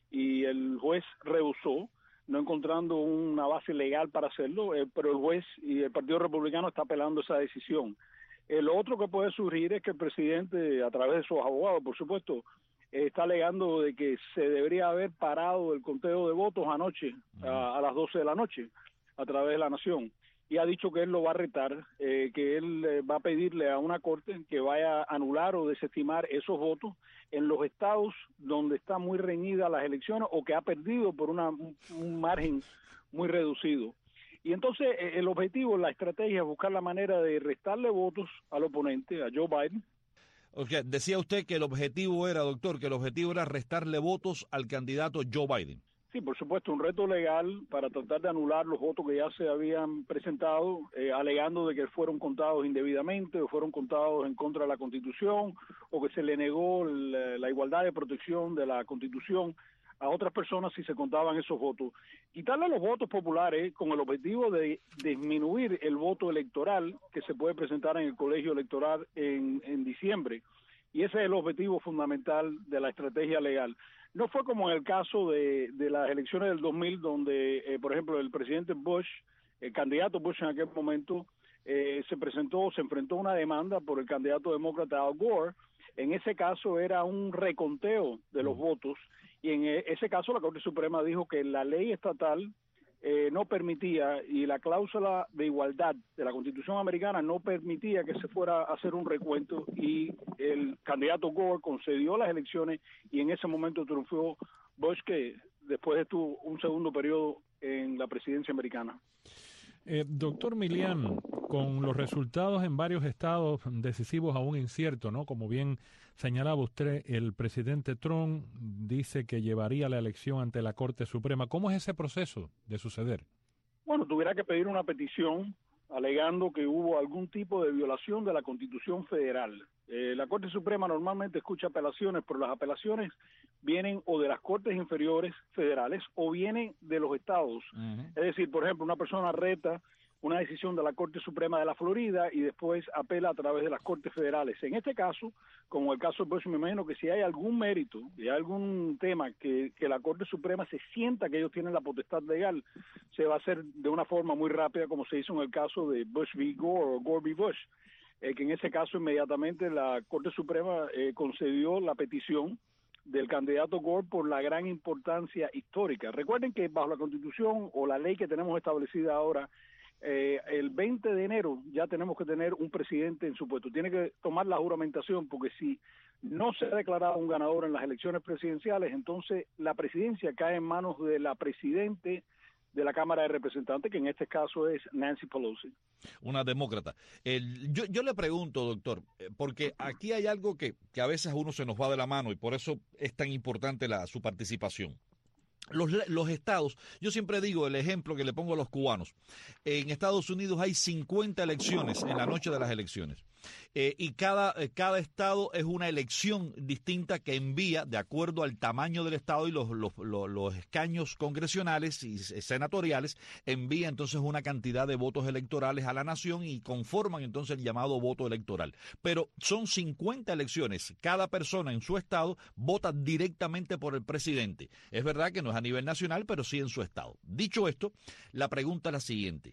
y el juez rehusó, no encontrando una base legal para hacerlo, eh, pero el juez y el Partido Republicano está apelando esa decisión. Eh, lo otro que puede surgir es que el presidente, a través de sus abogados, por supuesto, eh, está alegando de que se debería haber parado el conteo de votos anoche, a, a las doce de la noche, a través de la Nación, y ha dicho que él lo va a retar, eh, que él eh, va a pedirle a una corte que vaya a anular o desestimar esos votos en los estados donde está muy reñida las elecciones o que ha perdido por una, un, un margen muy reducido. Y entonces eh, el objetivo, la estrategia es buscar la manera de restarle votos al oponente, a Joe Biden. O sea, decía usted que el objetivo era, doctor, que el objetivo era restarle votos al candidato Joe Biden. Sí, por supuesto, un reto legal para tratar de anular los votos que ya se habían presentado, eh, alegando de que fueron contados indebidamente o fueron contados en contra de la Constitución o que se le negó la, la igualdad de protección de la Constitución a otras personas si se contaban esos votos. Quitarle los votos populares con el objetivo de disminuir el voto electoral que se puede presentar en el colegio electoral en, en diciembre. Y ese es el objetivo fundamental de la estrategia legal. No fue como en el caso de, de las elecciones del dos mil, donde, eh, por ejemplo, el presidente Bush, el candidato Bush en aquel momento, eh, se presentó, se enfrentó a una demanda por el candidato demócrata Al Gore. En ese caso era un reconteo de los votos, y en ese caso la Corte Suprema dijo que la ley estatal eh, no permitía, y la cláusula de igualdad de la Constitución americana no permitía que se fuera a hacer un recuento, y el candidato Gore concedió las elecciones y en ese momento triunfó Bush, que después estuvo un segundo periodo en la presidencia americana. Eh, doctor Milián, con los resultados en varios estados decisivos aún inciertos, ¿no? Como bien señalaba usted, el presidente Trump dice que llevaría la elección ante la Corte Suprema. ¿Cómo es ese proceso de suceder? Bueno, tuviera que pedir una petición alegando que hubo algún tipo de violación de la Constitución Federal. Eh, la Corte Suprema normalmente escucha apelaciones, pero las apelaciones vienen o de las Cortes Inferiores Federales o vienen de los estados. Uh-huh. Es decir, por ejemplo, una persona reta una decisión de la Corte Suprema de la Florida y después apela a través de las Cortes Federales. En este caso, como el caso de Bush, me imagino que si hay algún mérito y hay algún tema que, que la Corte Suprema se sienta que ellos tienen la potestad legal, se va a hacer de una forma muy rápida, como se hizo en el caso de Bush v. Gore o Gore v. Bush, eh, que en ese caso inmediatamente la Corte Suprema eh, concedió la petición del candidato Gore por la gran importancia histórica. Recuerden que bajo la Constitución o la ley que tenemos establecida ahora, eh, el veinte de enero ya tenemos que tener un presidente en su puesto. Tiene que tomar la juramentación, porque si no se ha declarado un ganador en las elecciones presidenciales, entonces la presidencia cae en manos de la presidente de la Cámara de Representantes, que en este caso es Nancy Pelosi. Una demócrata. El, yo, yo le pregunto, doctor, porque aquí hay algo que, que a veces a uno se nos va de la mano y por eso es tan importante la, su participación. Los, los estados, yo siempre digo el ejemplo que le pongo a los cubanos. En Estados Unidos hay cincuenta elecciones en la noche de las elecciones. Eh, y cada, eh, cada estado es una elección distinta que envía, de acuerdo al tamaño del estado y los, los, los, los escaños congresionales y senatoriales, envía entonces una cantidad de votos electorales a la nación y conforman entonces el llamado voto electoral. Pero son cincuenta elecciones, cada persona en su estado vota directamente por el presidente. Es verdad que no es a nivel nacional, pero sí en su estado. Dicho esto, la pregunta es la siguiente.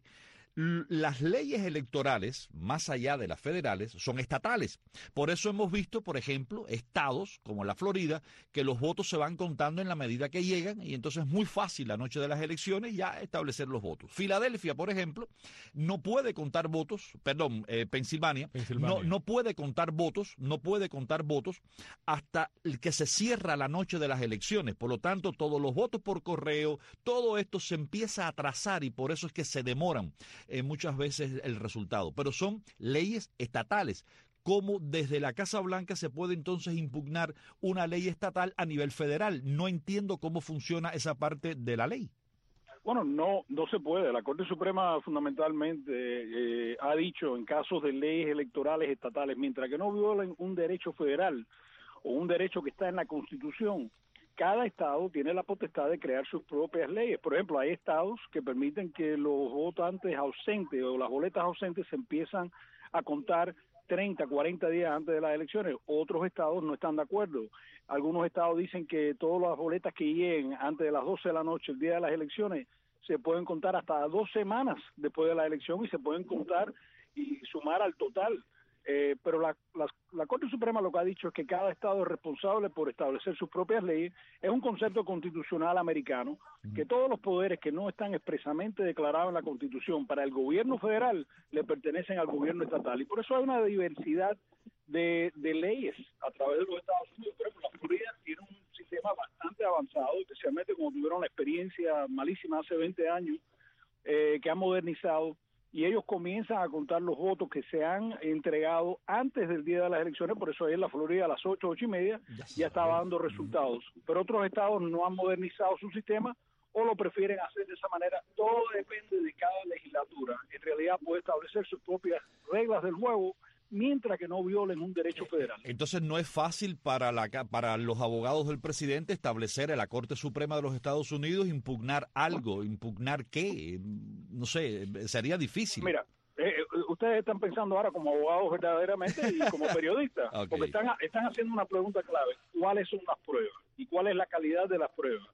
Las leyes electorales, más allá de las federales, son estatales. Por eso hemos visto, por ejemplo, estados como la Florida, que los votos se van contando en la medida que llegan y entonces es muy fácil la noche de las elecciones ya establecer los votos. Filadelfia, por ejemplo, no puede contar votos, perdón, eh, Pensilvania, Pensilvania. No, no puede contar votos, no puede contar votos hasta que se cierra la noche de las elecciones. Por lo tanto, todos los votos por correo, todo esto se empieza a atrasar y por eso es que se demoran. Eh, muchas veces el resultado, pero son leyes estatales. ¿Cómo desde la Casa Blanca se puede entonces impugnar una ley estatal a nivel federal? No entiendo cómo funciona esa parte de la ley. Bueno, no no se puede. La Corte Suprema fundamentalmente eh, ha dicho en casos de leyes electorales estatales, mientras que no violen un derecho federal o un derecho que está en la Constitución, cada estado tiene la potestad de crear sus propias leyes. Por ejemplo, hay estados que permiten que los votantes ausentes o las boletas ausentes se empiezan a contar treinta, cuarenta días antes de las elecciones. Otros estados no están de acuerdo. Algunos estados dicen que todas las boletas que lleguen antes de las doce de la noche, el día de las elecciones, se pueden contar hasta dos semanas después de la elección y se pueden contar y sumar al total. Eh, pero la, la, la Corte Suprema lo que ha dicho es que cada estado es responsable por establecer sus propias leyes. Es un concepto constitucional americano, que todos los poderes que no están expresamente declarados en la Constitución para el gobierno federal le pertenecen al gobierno estatal. Y por eso hay una diversidad de, de leyes a través de los Estados Unidos. Por ejemplo, la Florida tiene un sistema bastante avanzado, especialmente como tuvieron la experiencia malísima hace veinte años, eh, que han modernizado. Y ellos comienzan a contar los votos que se han entregado antes del día de las elecciones. Por eso ahí en la Florida a las ocho, ocho y media ya estaba dando resultados. Pero otros estados no han modernizado su sistema o lo prefieren hacer de esa manera. Todo depende de cada legislatura. En realidad puede establecer sus propias reglas del juego mientras que no violen un derecho federal. Entonces no es fácil para la para los abogados del presidente establecer en la Corte Suprema de los Estados Unidos impugnar algo, impugnar qué, no sé, sería difícil. Mira, eh, ustedes están pensando ahora como abogados verdaderamente y como periodistas, okay. Porque están, están haciendo una pregunta clave: ¿cuáles son las pruebas? ¿Y cuál es la calidad de las pruebas?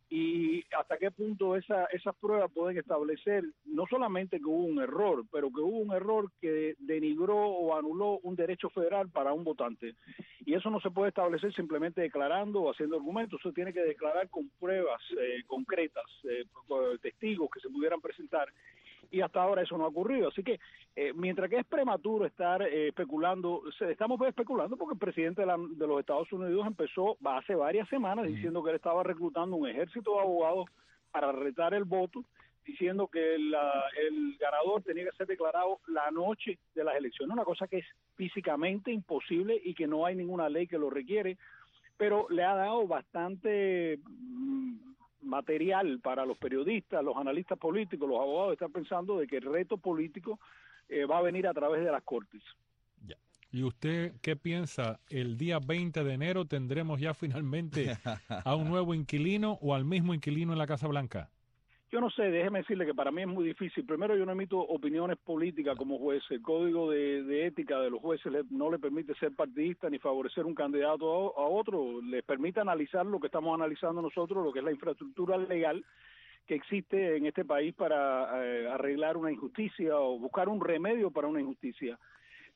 Y hasta qué punto esa, esas pruebas pueden establecer no solamente que hubo un error, pero que hubo un error que denigró o anuló un derecho federal para un votante. Y eso no se puede establecer simplemente declarando o haciendo argumentos, eso tiene que declarar con pruebas eh, concretas, eh, testigos que se pudieran presentar. Y hasta ahora eso no ha ocurrido. Así que, eh, mientras que es prematuro estar eh, especulando, estamos especulando porque el presidente de, la, de los Estados Unidos empezó hace varias semanas diciendo que él estaba reclutando un ejército de abogados para retar el voto, diciendo que la, el ganador tenía que ser declarado la noche de las elecciones, una cosa que es físicamente imposible y que no hay ninguna ley que lo requiere, pero le ha dado bastante mmm, material para los periodistas, los analistas políticos, los abogados. Están pensando de que el reto político eh, va a venir a través de las cortes. Ya. ¿Y usted qué piensa? ¿El día veinte de enero tendremos ya finalmente a un nuevo inquilino o al mismo inquilino en la Casa Blanca? Yo no sé, déjeme decirle que para mí es muy difícil. Primero, yo no emito opiniones políticas como juez. El código de, de ética de los jueces le, no le permite ser partidista ni favorecer un candidato a, a otro. Les permite analizar lo que estamos analizando nosotros, lo que es la infraestructura legal que existe en este país para eh, arreglar una injusticia o buscar un remedio para una injusticia.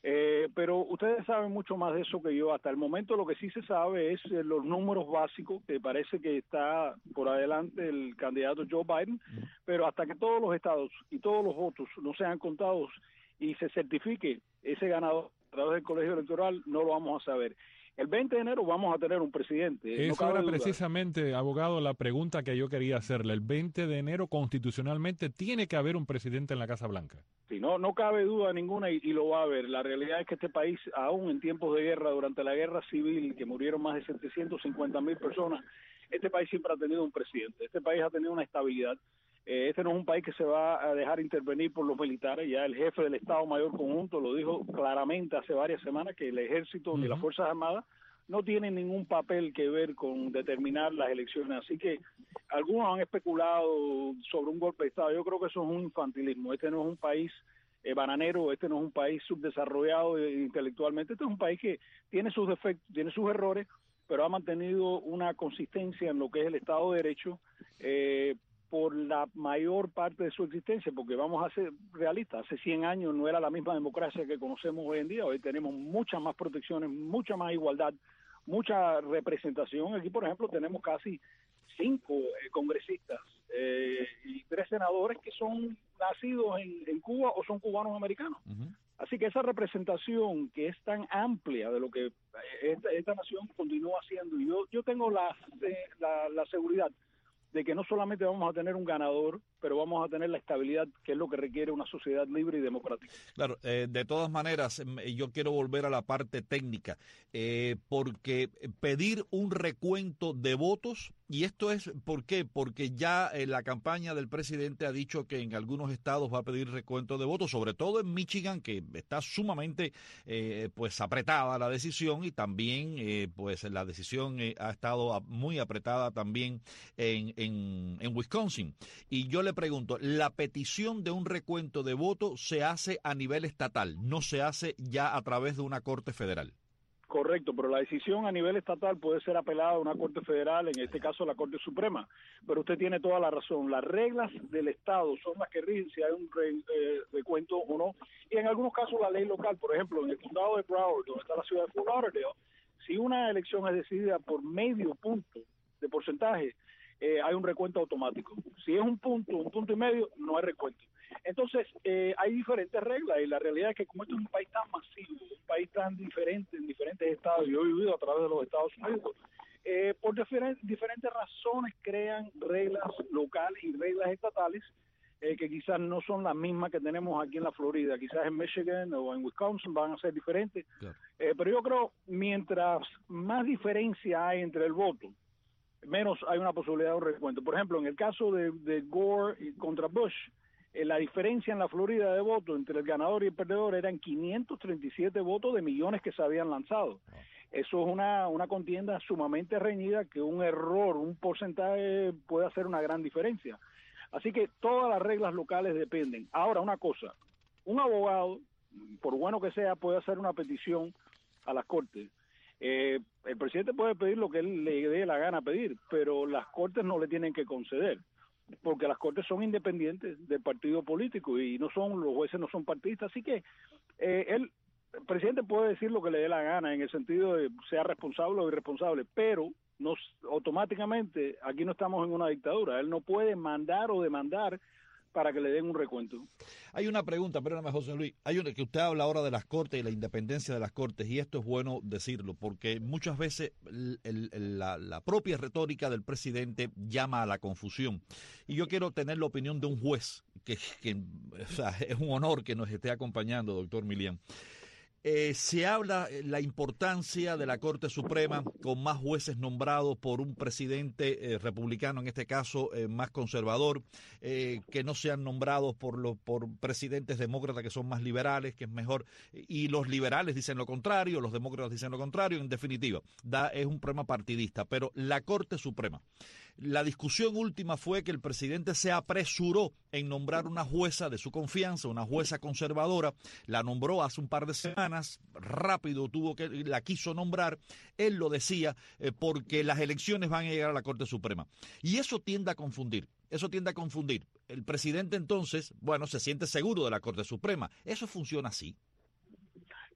Eh, pero ustedes saben mucho más de eso que yo. Hasta el momento lo que sí se sabe es eh, los números básicos, que parece que está por adelante el candidato Joe Biden, pero hasta que todos los estados y todos los votos no sean contados y se certifique ese ganador a través del colegio electoral, no lo vamos a saber. El veinte de enero vamos a tener un presidente. Esa era precisamente, abogado, la pregunta que yo quería hacerle. El veinte de enero constitucionalmente tiene que haber un presidente en la Casa Blanca. Sí, no, no cabe duda ninguna y, y lo va a haber. La realidad es que este país, aún en tiempos de guerra, durante la guerra civil, que murieron más de setecientas cincuenta mil personas, este país siempre ha tenido un presidente. Este país ha tenido una estabilidad. Eh, este no es un país que se va a dejar intervenir por los militares. Ya el jefe del Estado Mayor Conjunto lo dijo claramente hace varias semanas, que el ejército uh-huh. ni las Fuerzas Armadas no tienen ningún papel que ver con determinar las elecciones. Así que algunos han especulado sobre un golpe de Estado. Yo creo que eso es un infantilismo. Este no es un país eh, bananero, este no es un país subdesarrollado eh, intelectualmente. Este es un país que tiene sus defectos, tiene sus errores, pero ha mantenido una consistencia en lo que es el Estado de Derecho, eh, por la mayor parte de su existencia, porque vamos a ser realistas, hace cien años no era la misma democracia que conocemos hoy en día. Hoy tenemos muchas más protecciones, mucha más igualdad, mucha representación. Aquí, por ejemplo, tenemos casi cinco eh, congresistas eh, y tres senadores que son nacidos en, en Cuba o son cubanos americanos. Uh-huh. Así que esa representación que es tan amplia de lo que esta, esta nación continúa haciendo, y yo, yo tengo la, la, la seguridad de que no solamente vamos a tener un ganador, pero vamos a tener la estabilidad que es lo que requiere una sociedad libre y democrática. Claro, eh, de todas maneras, yo quiero volver a la parte técnica, eh, porque pedir un recuento de votos, y esto es, ¿por qué? Porque ya eh, la campaña del presidente ha dicho que en algunos estados va a pedir recuento de votos, sobre todo en Michigan, que está sumamente eh, pues apretada la decisión, y también eh, pues la decisión eh, ha estado muy apretada también en, en, en Wisconsin. Y yo le pregunto, la petición de un recuento de votos se hace a nivel estatal, no se hace ya a través de una corte federal. Correcto, pero la decisión a nivel estatal puede ser apelada a una corte federal, en este caso la Corte Suprema. Pero usted tiene toda la razón, las reglas del Estado son las que rigen si hay un re, eh, recuento o no, y en algunos casos la ley local. Por ejemplo, en el condado de Broward, donde está la ciudad de Fort Lauderdale, si una elección es decidida por medio punto de porcentaje, eh, hay un recuento automático. Si es un punto, un punto y medio, no hay recuento. Entonces, eh, hay diferentes reglas, y la realidad es que como esto es un país tan masivo, un país tan diferente en diferentes estados, yo he vivido a través de los Estados Unidos, eh, por diferentes, diferentes razones crean reglas locales y reglas estatales eh, que quizás no son las mismas que tenemos aquí en la Florida. Quizás en Michigan o en Wisconsin van a ser diferentes. Claro. Eh, pero yo creo, mientras más diferencia hay entre el voto, menos hay una posibilidad de un recuento. Por ejemplo, en el caso de, de Gore contra Bush, eh, la diferencia en la Florida de votos entre el ganador y el perdedor eran quinientos treinta y siete votos de millones que se habían lanzado. Eso es una, una contienda sumamente reñida, que un error, un porcentaje puede hacer una gran diferencia. Así que todas las reglas locales dependen. Ahora, una cosa, un abogado, por bueno que sea, puede hacer una petición a las cortes. Eh, el presidente puede pedir lo que él le dé la gana pedir, pero las cortes no le tienen que conceder, porque las cortes son independientes del partido político y no son, los jueces no son partidistas. Así que eh, él, el presidente puede decir lo que le dé la gana en el sentido de sea responsable o irresponsable, pero nos automáticamente aquí no estamos en una dictadura. Él no puede mandar o demandar para que le den un recuento. Hay una pregunta, perdóname, José Luis, hay una que usted habla ahora de las cortes y la independencia de las cortes, y esto es bueno decirlo, porque muchas veces el, el, la, la propia retórica del presidente llama a la confusión. Y yo quiero tener la opinión de un juez, que, que o sea, es un honor que nos esté acompañando, doctor Milian. Eh, se habla la importancia de la Corte Suprema con más jueces nombrados por un presidente eh, republicano, en este caso eh, más conservador, eh, que no sean nombrados por los por presidentes demócratas que son más liberales, que es mejor, y los liberales dicen lo contrario, los demócratas dicen lo contrario. En definitiva, da, es un problema partidista. Pero la Corte Suprema, la discusión última fue que el presidente se apresuró en nombrar una jueza de su confianza, una jueza conservadora, la nombró hace un par de semanas, rápido tuvo que, la quiso nombrar, él lo decía, eh, porque las elecciones van a llegar a la Corte Suprema. Y eso tiende a confundir, eso tiende a confundir. El presidente entonces, bueno, se siente seguro de la Corte Suprema. ¿Eso funciona así?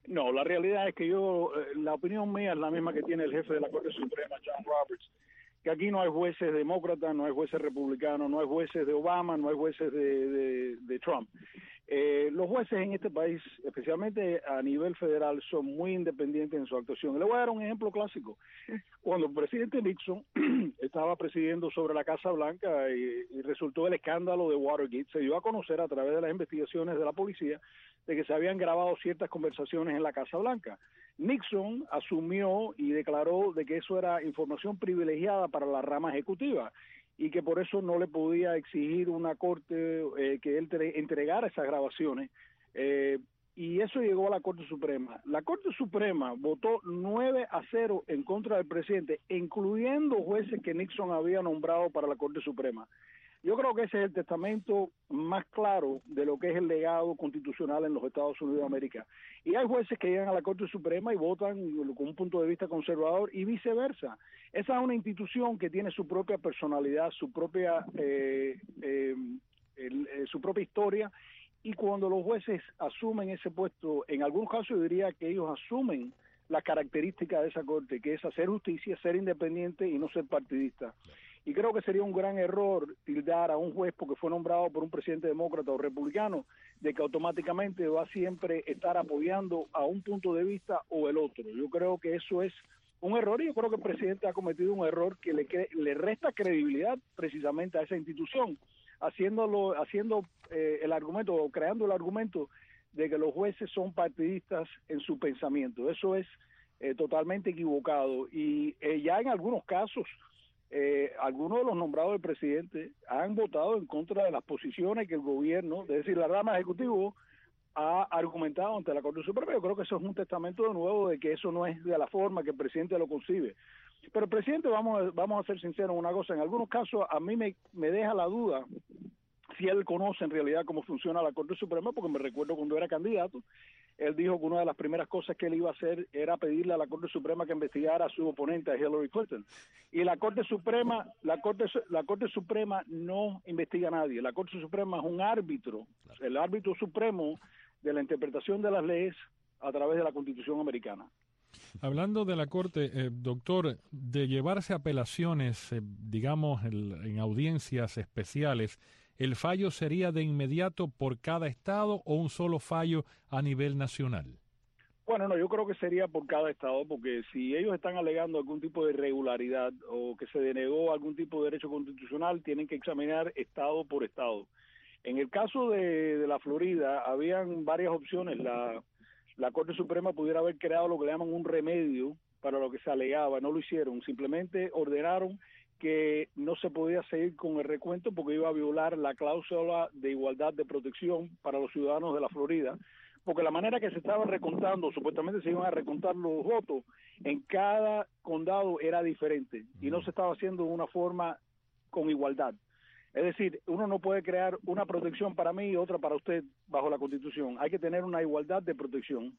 No, la realidad es que yo, eh, la opinión mía es la misma que tiene el jefe de la Corte Suprema, John Roberts, que aquí no hay jueces demócratas, no hay jueces republicanos, no hay jueces de Obama, no hay jueces de, de, de Trump. Eh, los jueces en este país, especialmente a nivel federal, son muy independientes en su actuación. Le voy a dar un ejemplo clásico. Cuando el presidente Nixon estaba presidiendo sobre la Casa Blanca y, y resultó el escándalo de Watergate, se dio a conocer a través de las investigaciones de la policía de que se habían grabado ciertas conversaciones en la Casa Blanca. Nixon asumió y declaró de que eso era información privilegiada para la rama ejecutiva y que por eso no le podía exigir una corte eh, que él entregara esas grabaciones. Eh, y eso llegó a la Corte Suprema. La Corte Suprema votó nueve a cero en contra del presidente, incluyendo jueces que Nixon había nombrado para la Corte Suprema. Yo creo que ese es el testamento más claro de lo que es el legado constitucional en los Estados Unidos de América. Y hay jueces que llegan a la Corte Suprema y votan con un punto de vista conservador y viceversa. Esa es una institución que tiene su propia personalidad, su propia eh, eh, el, eh, su propia historia, y cuando los jueces asumen ese puesto, en algunos casos yo diría que ellos asumen las características de esa Corte, que es hacer justicia, ser independiente y no ser partidista. Y creo que sería un gran error tildar a un juez porque fue nombrado por un presidente demócrata o republicano de que automáticamente va a siempre estar apoyando a un punto de vista o el otro. Yo creo que eso es un error y yo creo que el presidente ha cometido un error que le, le resta credibilidad precisamente a esa institución, haciéndolo, haciendo eh, el argumento o creando el argumento de que los jueces son partidistas en su pensamiento. Eso es eh, totalmente equivocado y eh, ya en algunos casos Eh, algunos de los nombrados del presidente han votado en contra de las posiciones que el gobierno, es decir, la rama ejecutiva, ha argumentado ante la Corte Suprema. Yo creo que eso es un testamento de nuevo de que eso no es de la forma que el presidente lo concibe. Pero el presidente, vamos a, vamos a ser sinceros en una cosa, en algunos casos a mí me, me deja la duda si él conoce en realidad cómo funciona la Corte Suprema, porque me recuerdo cuando era candidato, él dijo que una de las primeras cosas que él iba a hacer era pedirle a la Corte Suprema que investigara a su oponente, a Hillary Clinton. Y la Corte Suprema, la Corte, la Corte Suprema no investiga a nadie. La Corte Suprema es un árbitro, el árbitro supremo de la interpretación de las leyes a través de la Constitución americana. Hablando de la Corte, eh, doctor, de llevarse apelaciones, eh, digamos, el, en audiencias especiales, ¿el fallo sería de inmediato por cada estado o un solo fallo a nivel nacional? Bueno, no, yo creo que sería por cada estado, porque si ellos están alegando algún tipo de irregularidad o que se denegó algún tipo de derecho constitucional, tienen que examinar estado por estado. En el caso de, de la Florida, habían varias opciones. La, la Corte Suprema pudiera haber creado lo que le llaman un remedio para lo que se alegaba, no lo hicieron, simplemente ordenaron que no se podía seguir con el recuento porque iba a violar la cláusula de igualdad de protección para los ciudadanos de la Florida, porque la manera que se estaba recontando, supuestamente se iban a recontar los votos, en cada condado era diferente y no se estaba haciendo de una forma con igualdad. Es decir, uno no puede crear una protección para mí y otra para usted bajo la Constitución. Hay que tener una igualdad de protección.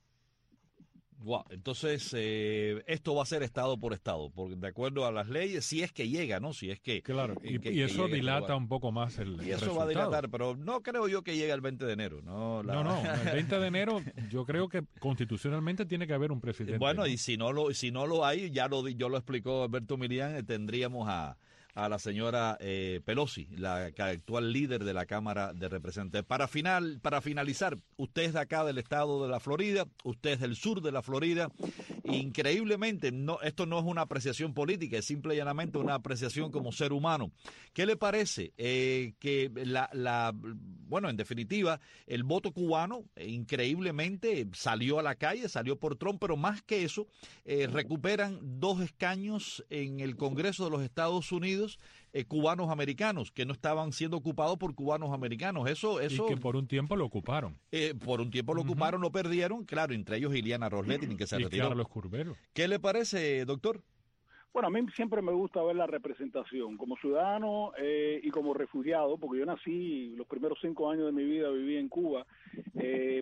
Wow. Entonces, eh, esto va a ser estado por estado, porque de acuerdo a las leyes, si es que llega, ¿no? Si es que... Claro, y, que, y eso que dilata un poco más el Y eso resultado. va a dilatar, pero no creo yo que llegue el veinte de enero, ¿no? La... No, no, el veinte de enero yo creo que constitucionalmente tiene que haber un presidente. Bueno, ¿no? y si no lo si no lo hay, ya lo yo lo explicó Alberto Mirián, tendríamos a... a la señora eh, Pelosi, la actual líder de la Cámara de Representantes. Para final, para finalizar, usted es de acá del estado de la Florida, usted es del sur de la Florida. Increíblemente, no, esto no es una apreciación política, es simple y llanamente una apreciación como ser humano. ¿Qué le parece eh, que la, la, bueno, en definitiva, el voto cubano eh, increíblemente salió a la calle, salió por Trump, pero más que eso, eh, recuperan dos escaños en el Congreso de los Estados Unidos, Eh, cubanos americanos que no estaban siendo ocupados por cubanos americanos. Eso, eso y que por un tiempo lo ocuparon. Eh, por un tiempo lo uh-huh. ocuparon, lo perdieron, claro, entre ellos Iliana Rosletin, que se y retiró. Carlos Curbelo. ¿Qué le parece, doctor? Bueno, a mí siempre me gusta ver la representación como ciudadano eh, y como refugiado, porque yo nací, los primeros cinco años de mi vida viví en Cuba. Eh,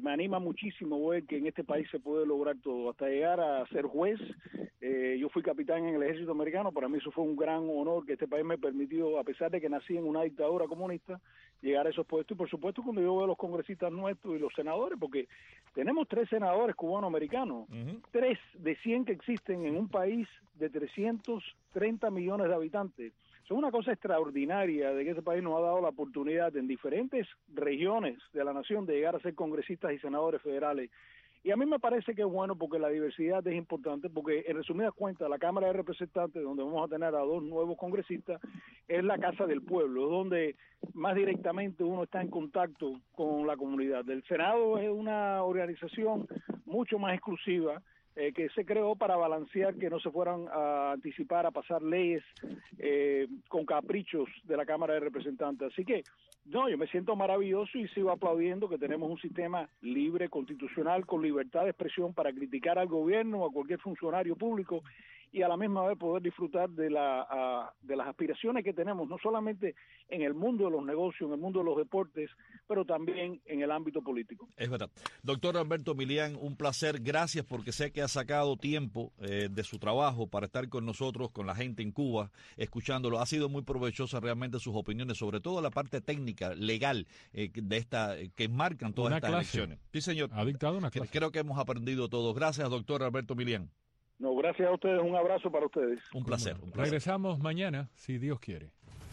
me anima muchísimo ver que en este país se puede lograr todo, hasta llegar a ser juez. Eh, yo fui capitán en el ejército americano, para mí eso fue un gran honor que este país me permitió, a pesar de que nací en una dictadura comunista, llegar a esos puestos. Y por supuesto cuando yo veo a los congresistas nuestros y los senadores, porque tenemos tres senadores cubano-americanos, uh-huh. tres de cien que existen en un país de trescientos treinta millones de habitantes. Es una cosa extraordinaria de que este país nos ha dado la oportunidad en diferentes regiones de la nación de llegar a ser congresistas y senadores federales. Y a mí me parece que es bueno porque la diversidad es importante, porque en resumidas cuentas la Cámara de Representantes, donde vamos a tener a dos nuevos congresistas, es la casa del pueblo, donde más directamente uno está en contacto con la comunidad. El Senado es una organización mucho más exclusiva, Eh, que se creó para balancear que no se fueran a anticipar, a pasar leyes eh, con caprichos de la Cámara de Representantes. Así que, no, yo me siento maravilloso y sigo aplaudiendo que tenemos un sistema libre, constitucional, con libertad de expresión para criticar al gobierno o a cualquier funcionario público y a la misma vez poder disfrutar de, la, a, de las aspiraciones que tenemos, no solamente en el mundo de los negocios, en el mundo de los deportes, pero también en el ámbito político. Es verdad. Doctor Alberto Milián, un placer. Gracias porque sé que ha sacado tiempo eh, de su trabajo para estar con nosotros, con la gente en Cuba, escuchándolo. Ha sido muy provechosa realmente sus opiniones, sobre todo la parte técnica, legal, eh, de esta que marcan todas una estas clase. elecciones. Sí, señor. Ha dictado una clase. Creo que hemos aprendido todos. Gracias, doctor Alberto Milián. No, gracias a ustedes. Un abrazo para ustedes. Un placer. Un placer. Regresamos mañana, si Dios quiere.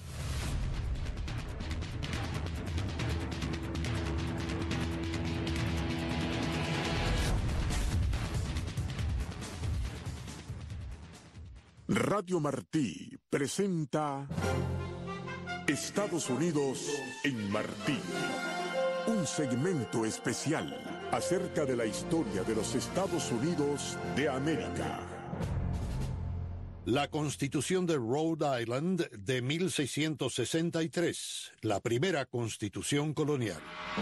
Radio Martí presenta Estados Unidos en Martí, un segmento especial acerca de la historia de los Estados Unidos de América. La Constitución de Rhode Island de mil seiscientos sesenta y tres, la primera constitución colonial.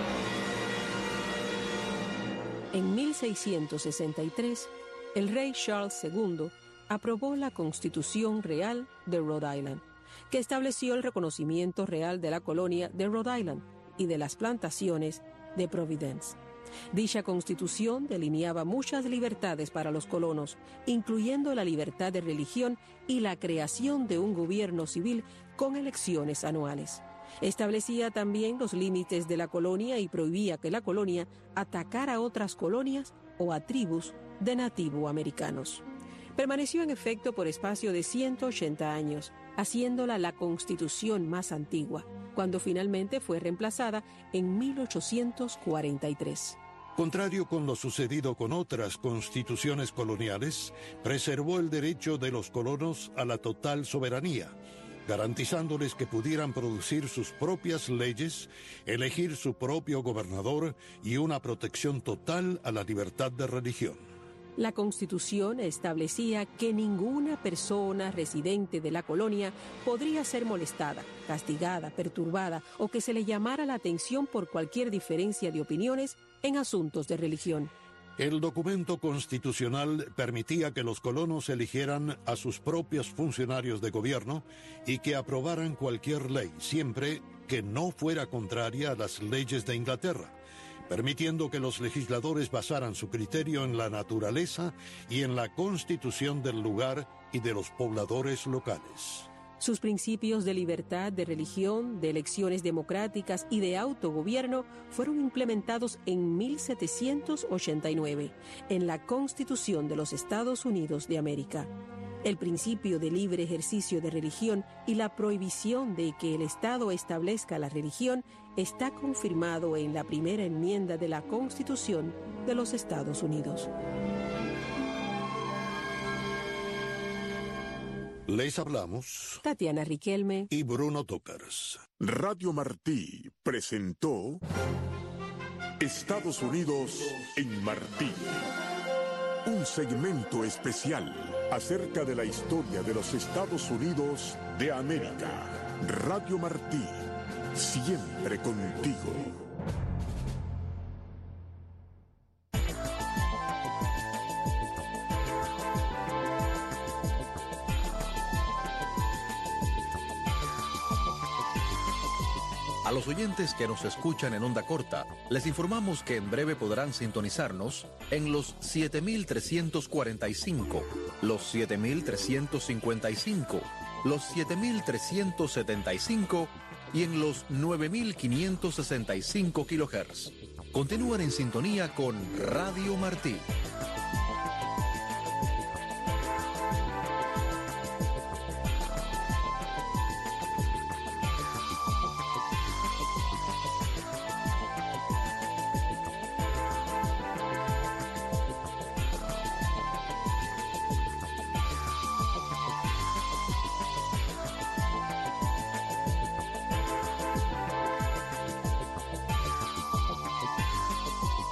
En mil seiscientos sesenta y tres, el rey Charles segundo aprobó la Constitución Real de Rhode Island, que estableció el reconocimiento real de la colonia de Rhode Island y de las plantaciones de Providence. Dicha constitución delineaba muchas libertades para los colonos, incluyendo la libertad de religión y la creación de un gobierno civil con elecciones anuales. Establecía también los límites de la colonia y prohibía que la colonia atacara a otras colonias o a tribus de nativoamericanos. Permaneció en efecto por espacio de ciento ochenta años, haciéndola la constitución más antigua, cuando finalmente fue reemplazada en mil ochocientos cuarenta y tres. Contrario con lo sucedido con otras constituciones coloniales, preservó el derecho de los colonos a la total soberanía, garantizándoles que pudieran producir sus propias leyes, elegir su propio gobernador y una protección total a la libertad de religión. La Constitución establecía que ninguna persona residente de la colonia podría ser molestada, castigada, perturbada o que se le llamara la atención por cualquier diferencia de opiniones en asuntos de religión. El documento constitucional permitía que los colonos eligieran a sus propios funcionarios de gobierno y que aprobaran cualquier ley, siempre que no fuera contraria a las leyes de Inglaterra, permitiendo que los legisladores basaran su criterio en la naturaleza y en la constitución del lugar y de los pobladores locales. Sus principios de libertad de religión, de elecciones democráticas y de autogobierno fueron implementados en mil setecientos ochenta y nueve en la Constitución de los Estados Unidos de América. El principio de libre ejercicio de religión y la prohibición de que el Estado establezca la religión está confirmado en la primera enmienda de la Constitución de los Estados Unidos. Les hablamos Tatiana Riquelme y Bruno Tócars. Radio Martí presentó Estados Unidos en Martí, un segmento especial acerca de la historia de los Estados Unidos de América. Radio Martí, siempre contigo. A los oyentes que nos escuchan en onda corta, les informamos que en breve podrán sintonizarnos en los siete mil trescientos cuarenta y cinco, los siete mil trescientos cincuenta y cinco, los siete mil trescientos setenta y cinco y en los nueve mil quinientos sesenta y cinco kilohertz. Continúan en sintonía con Radio Martí.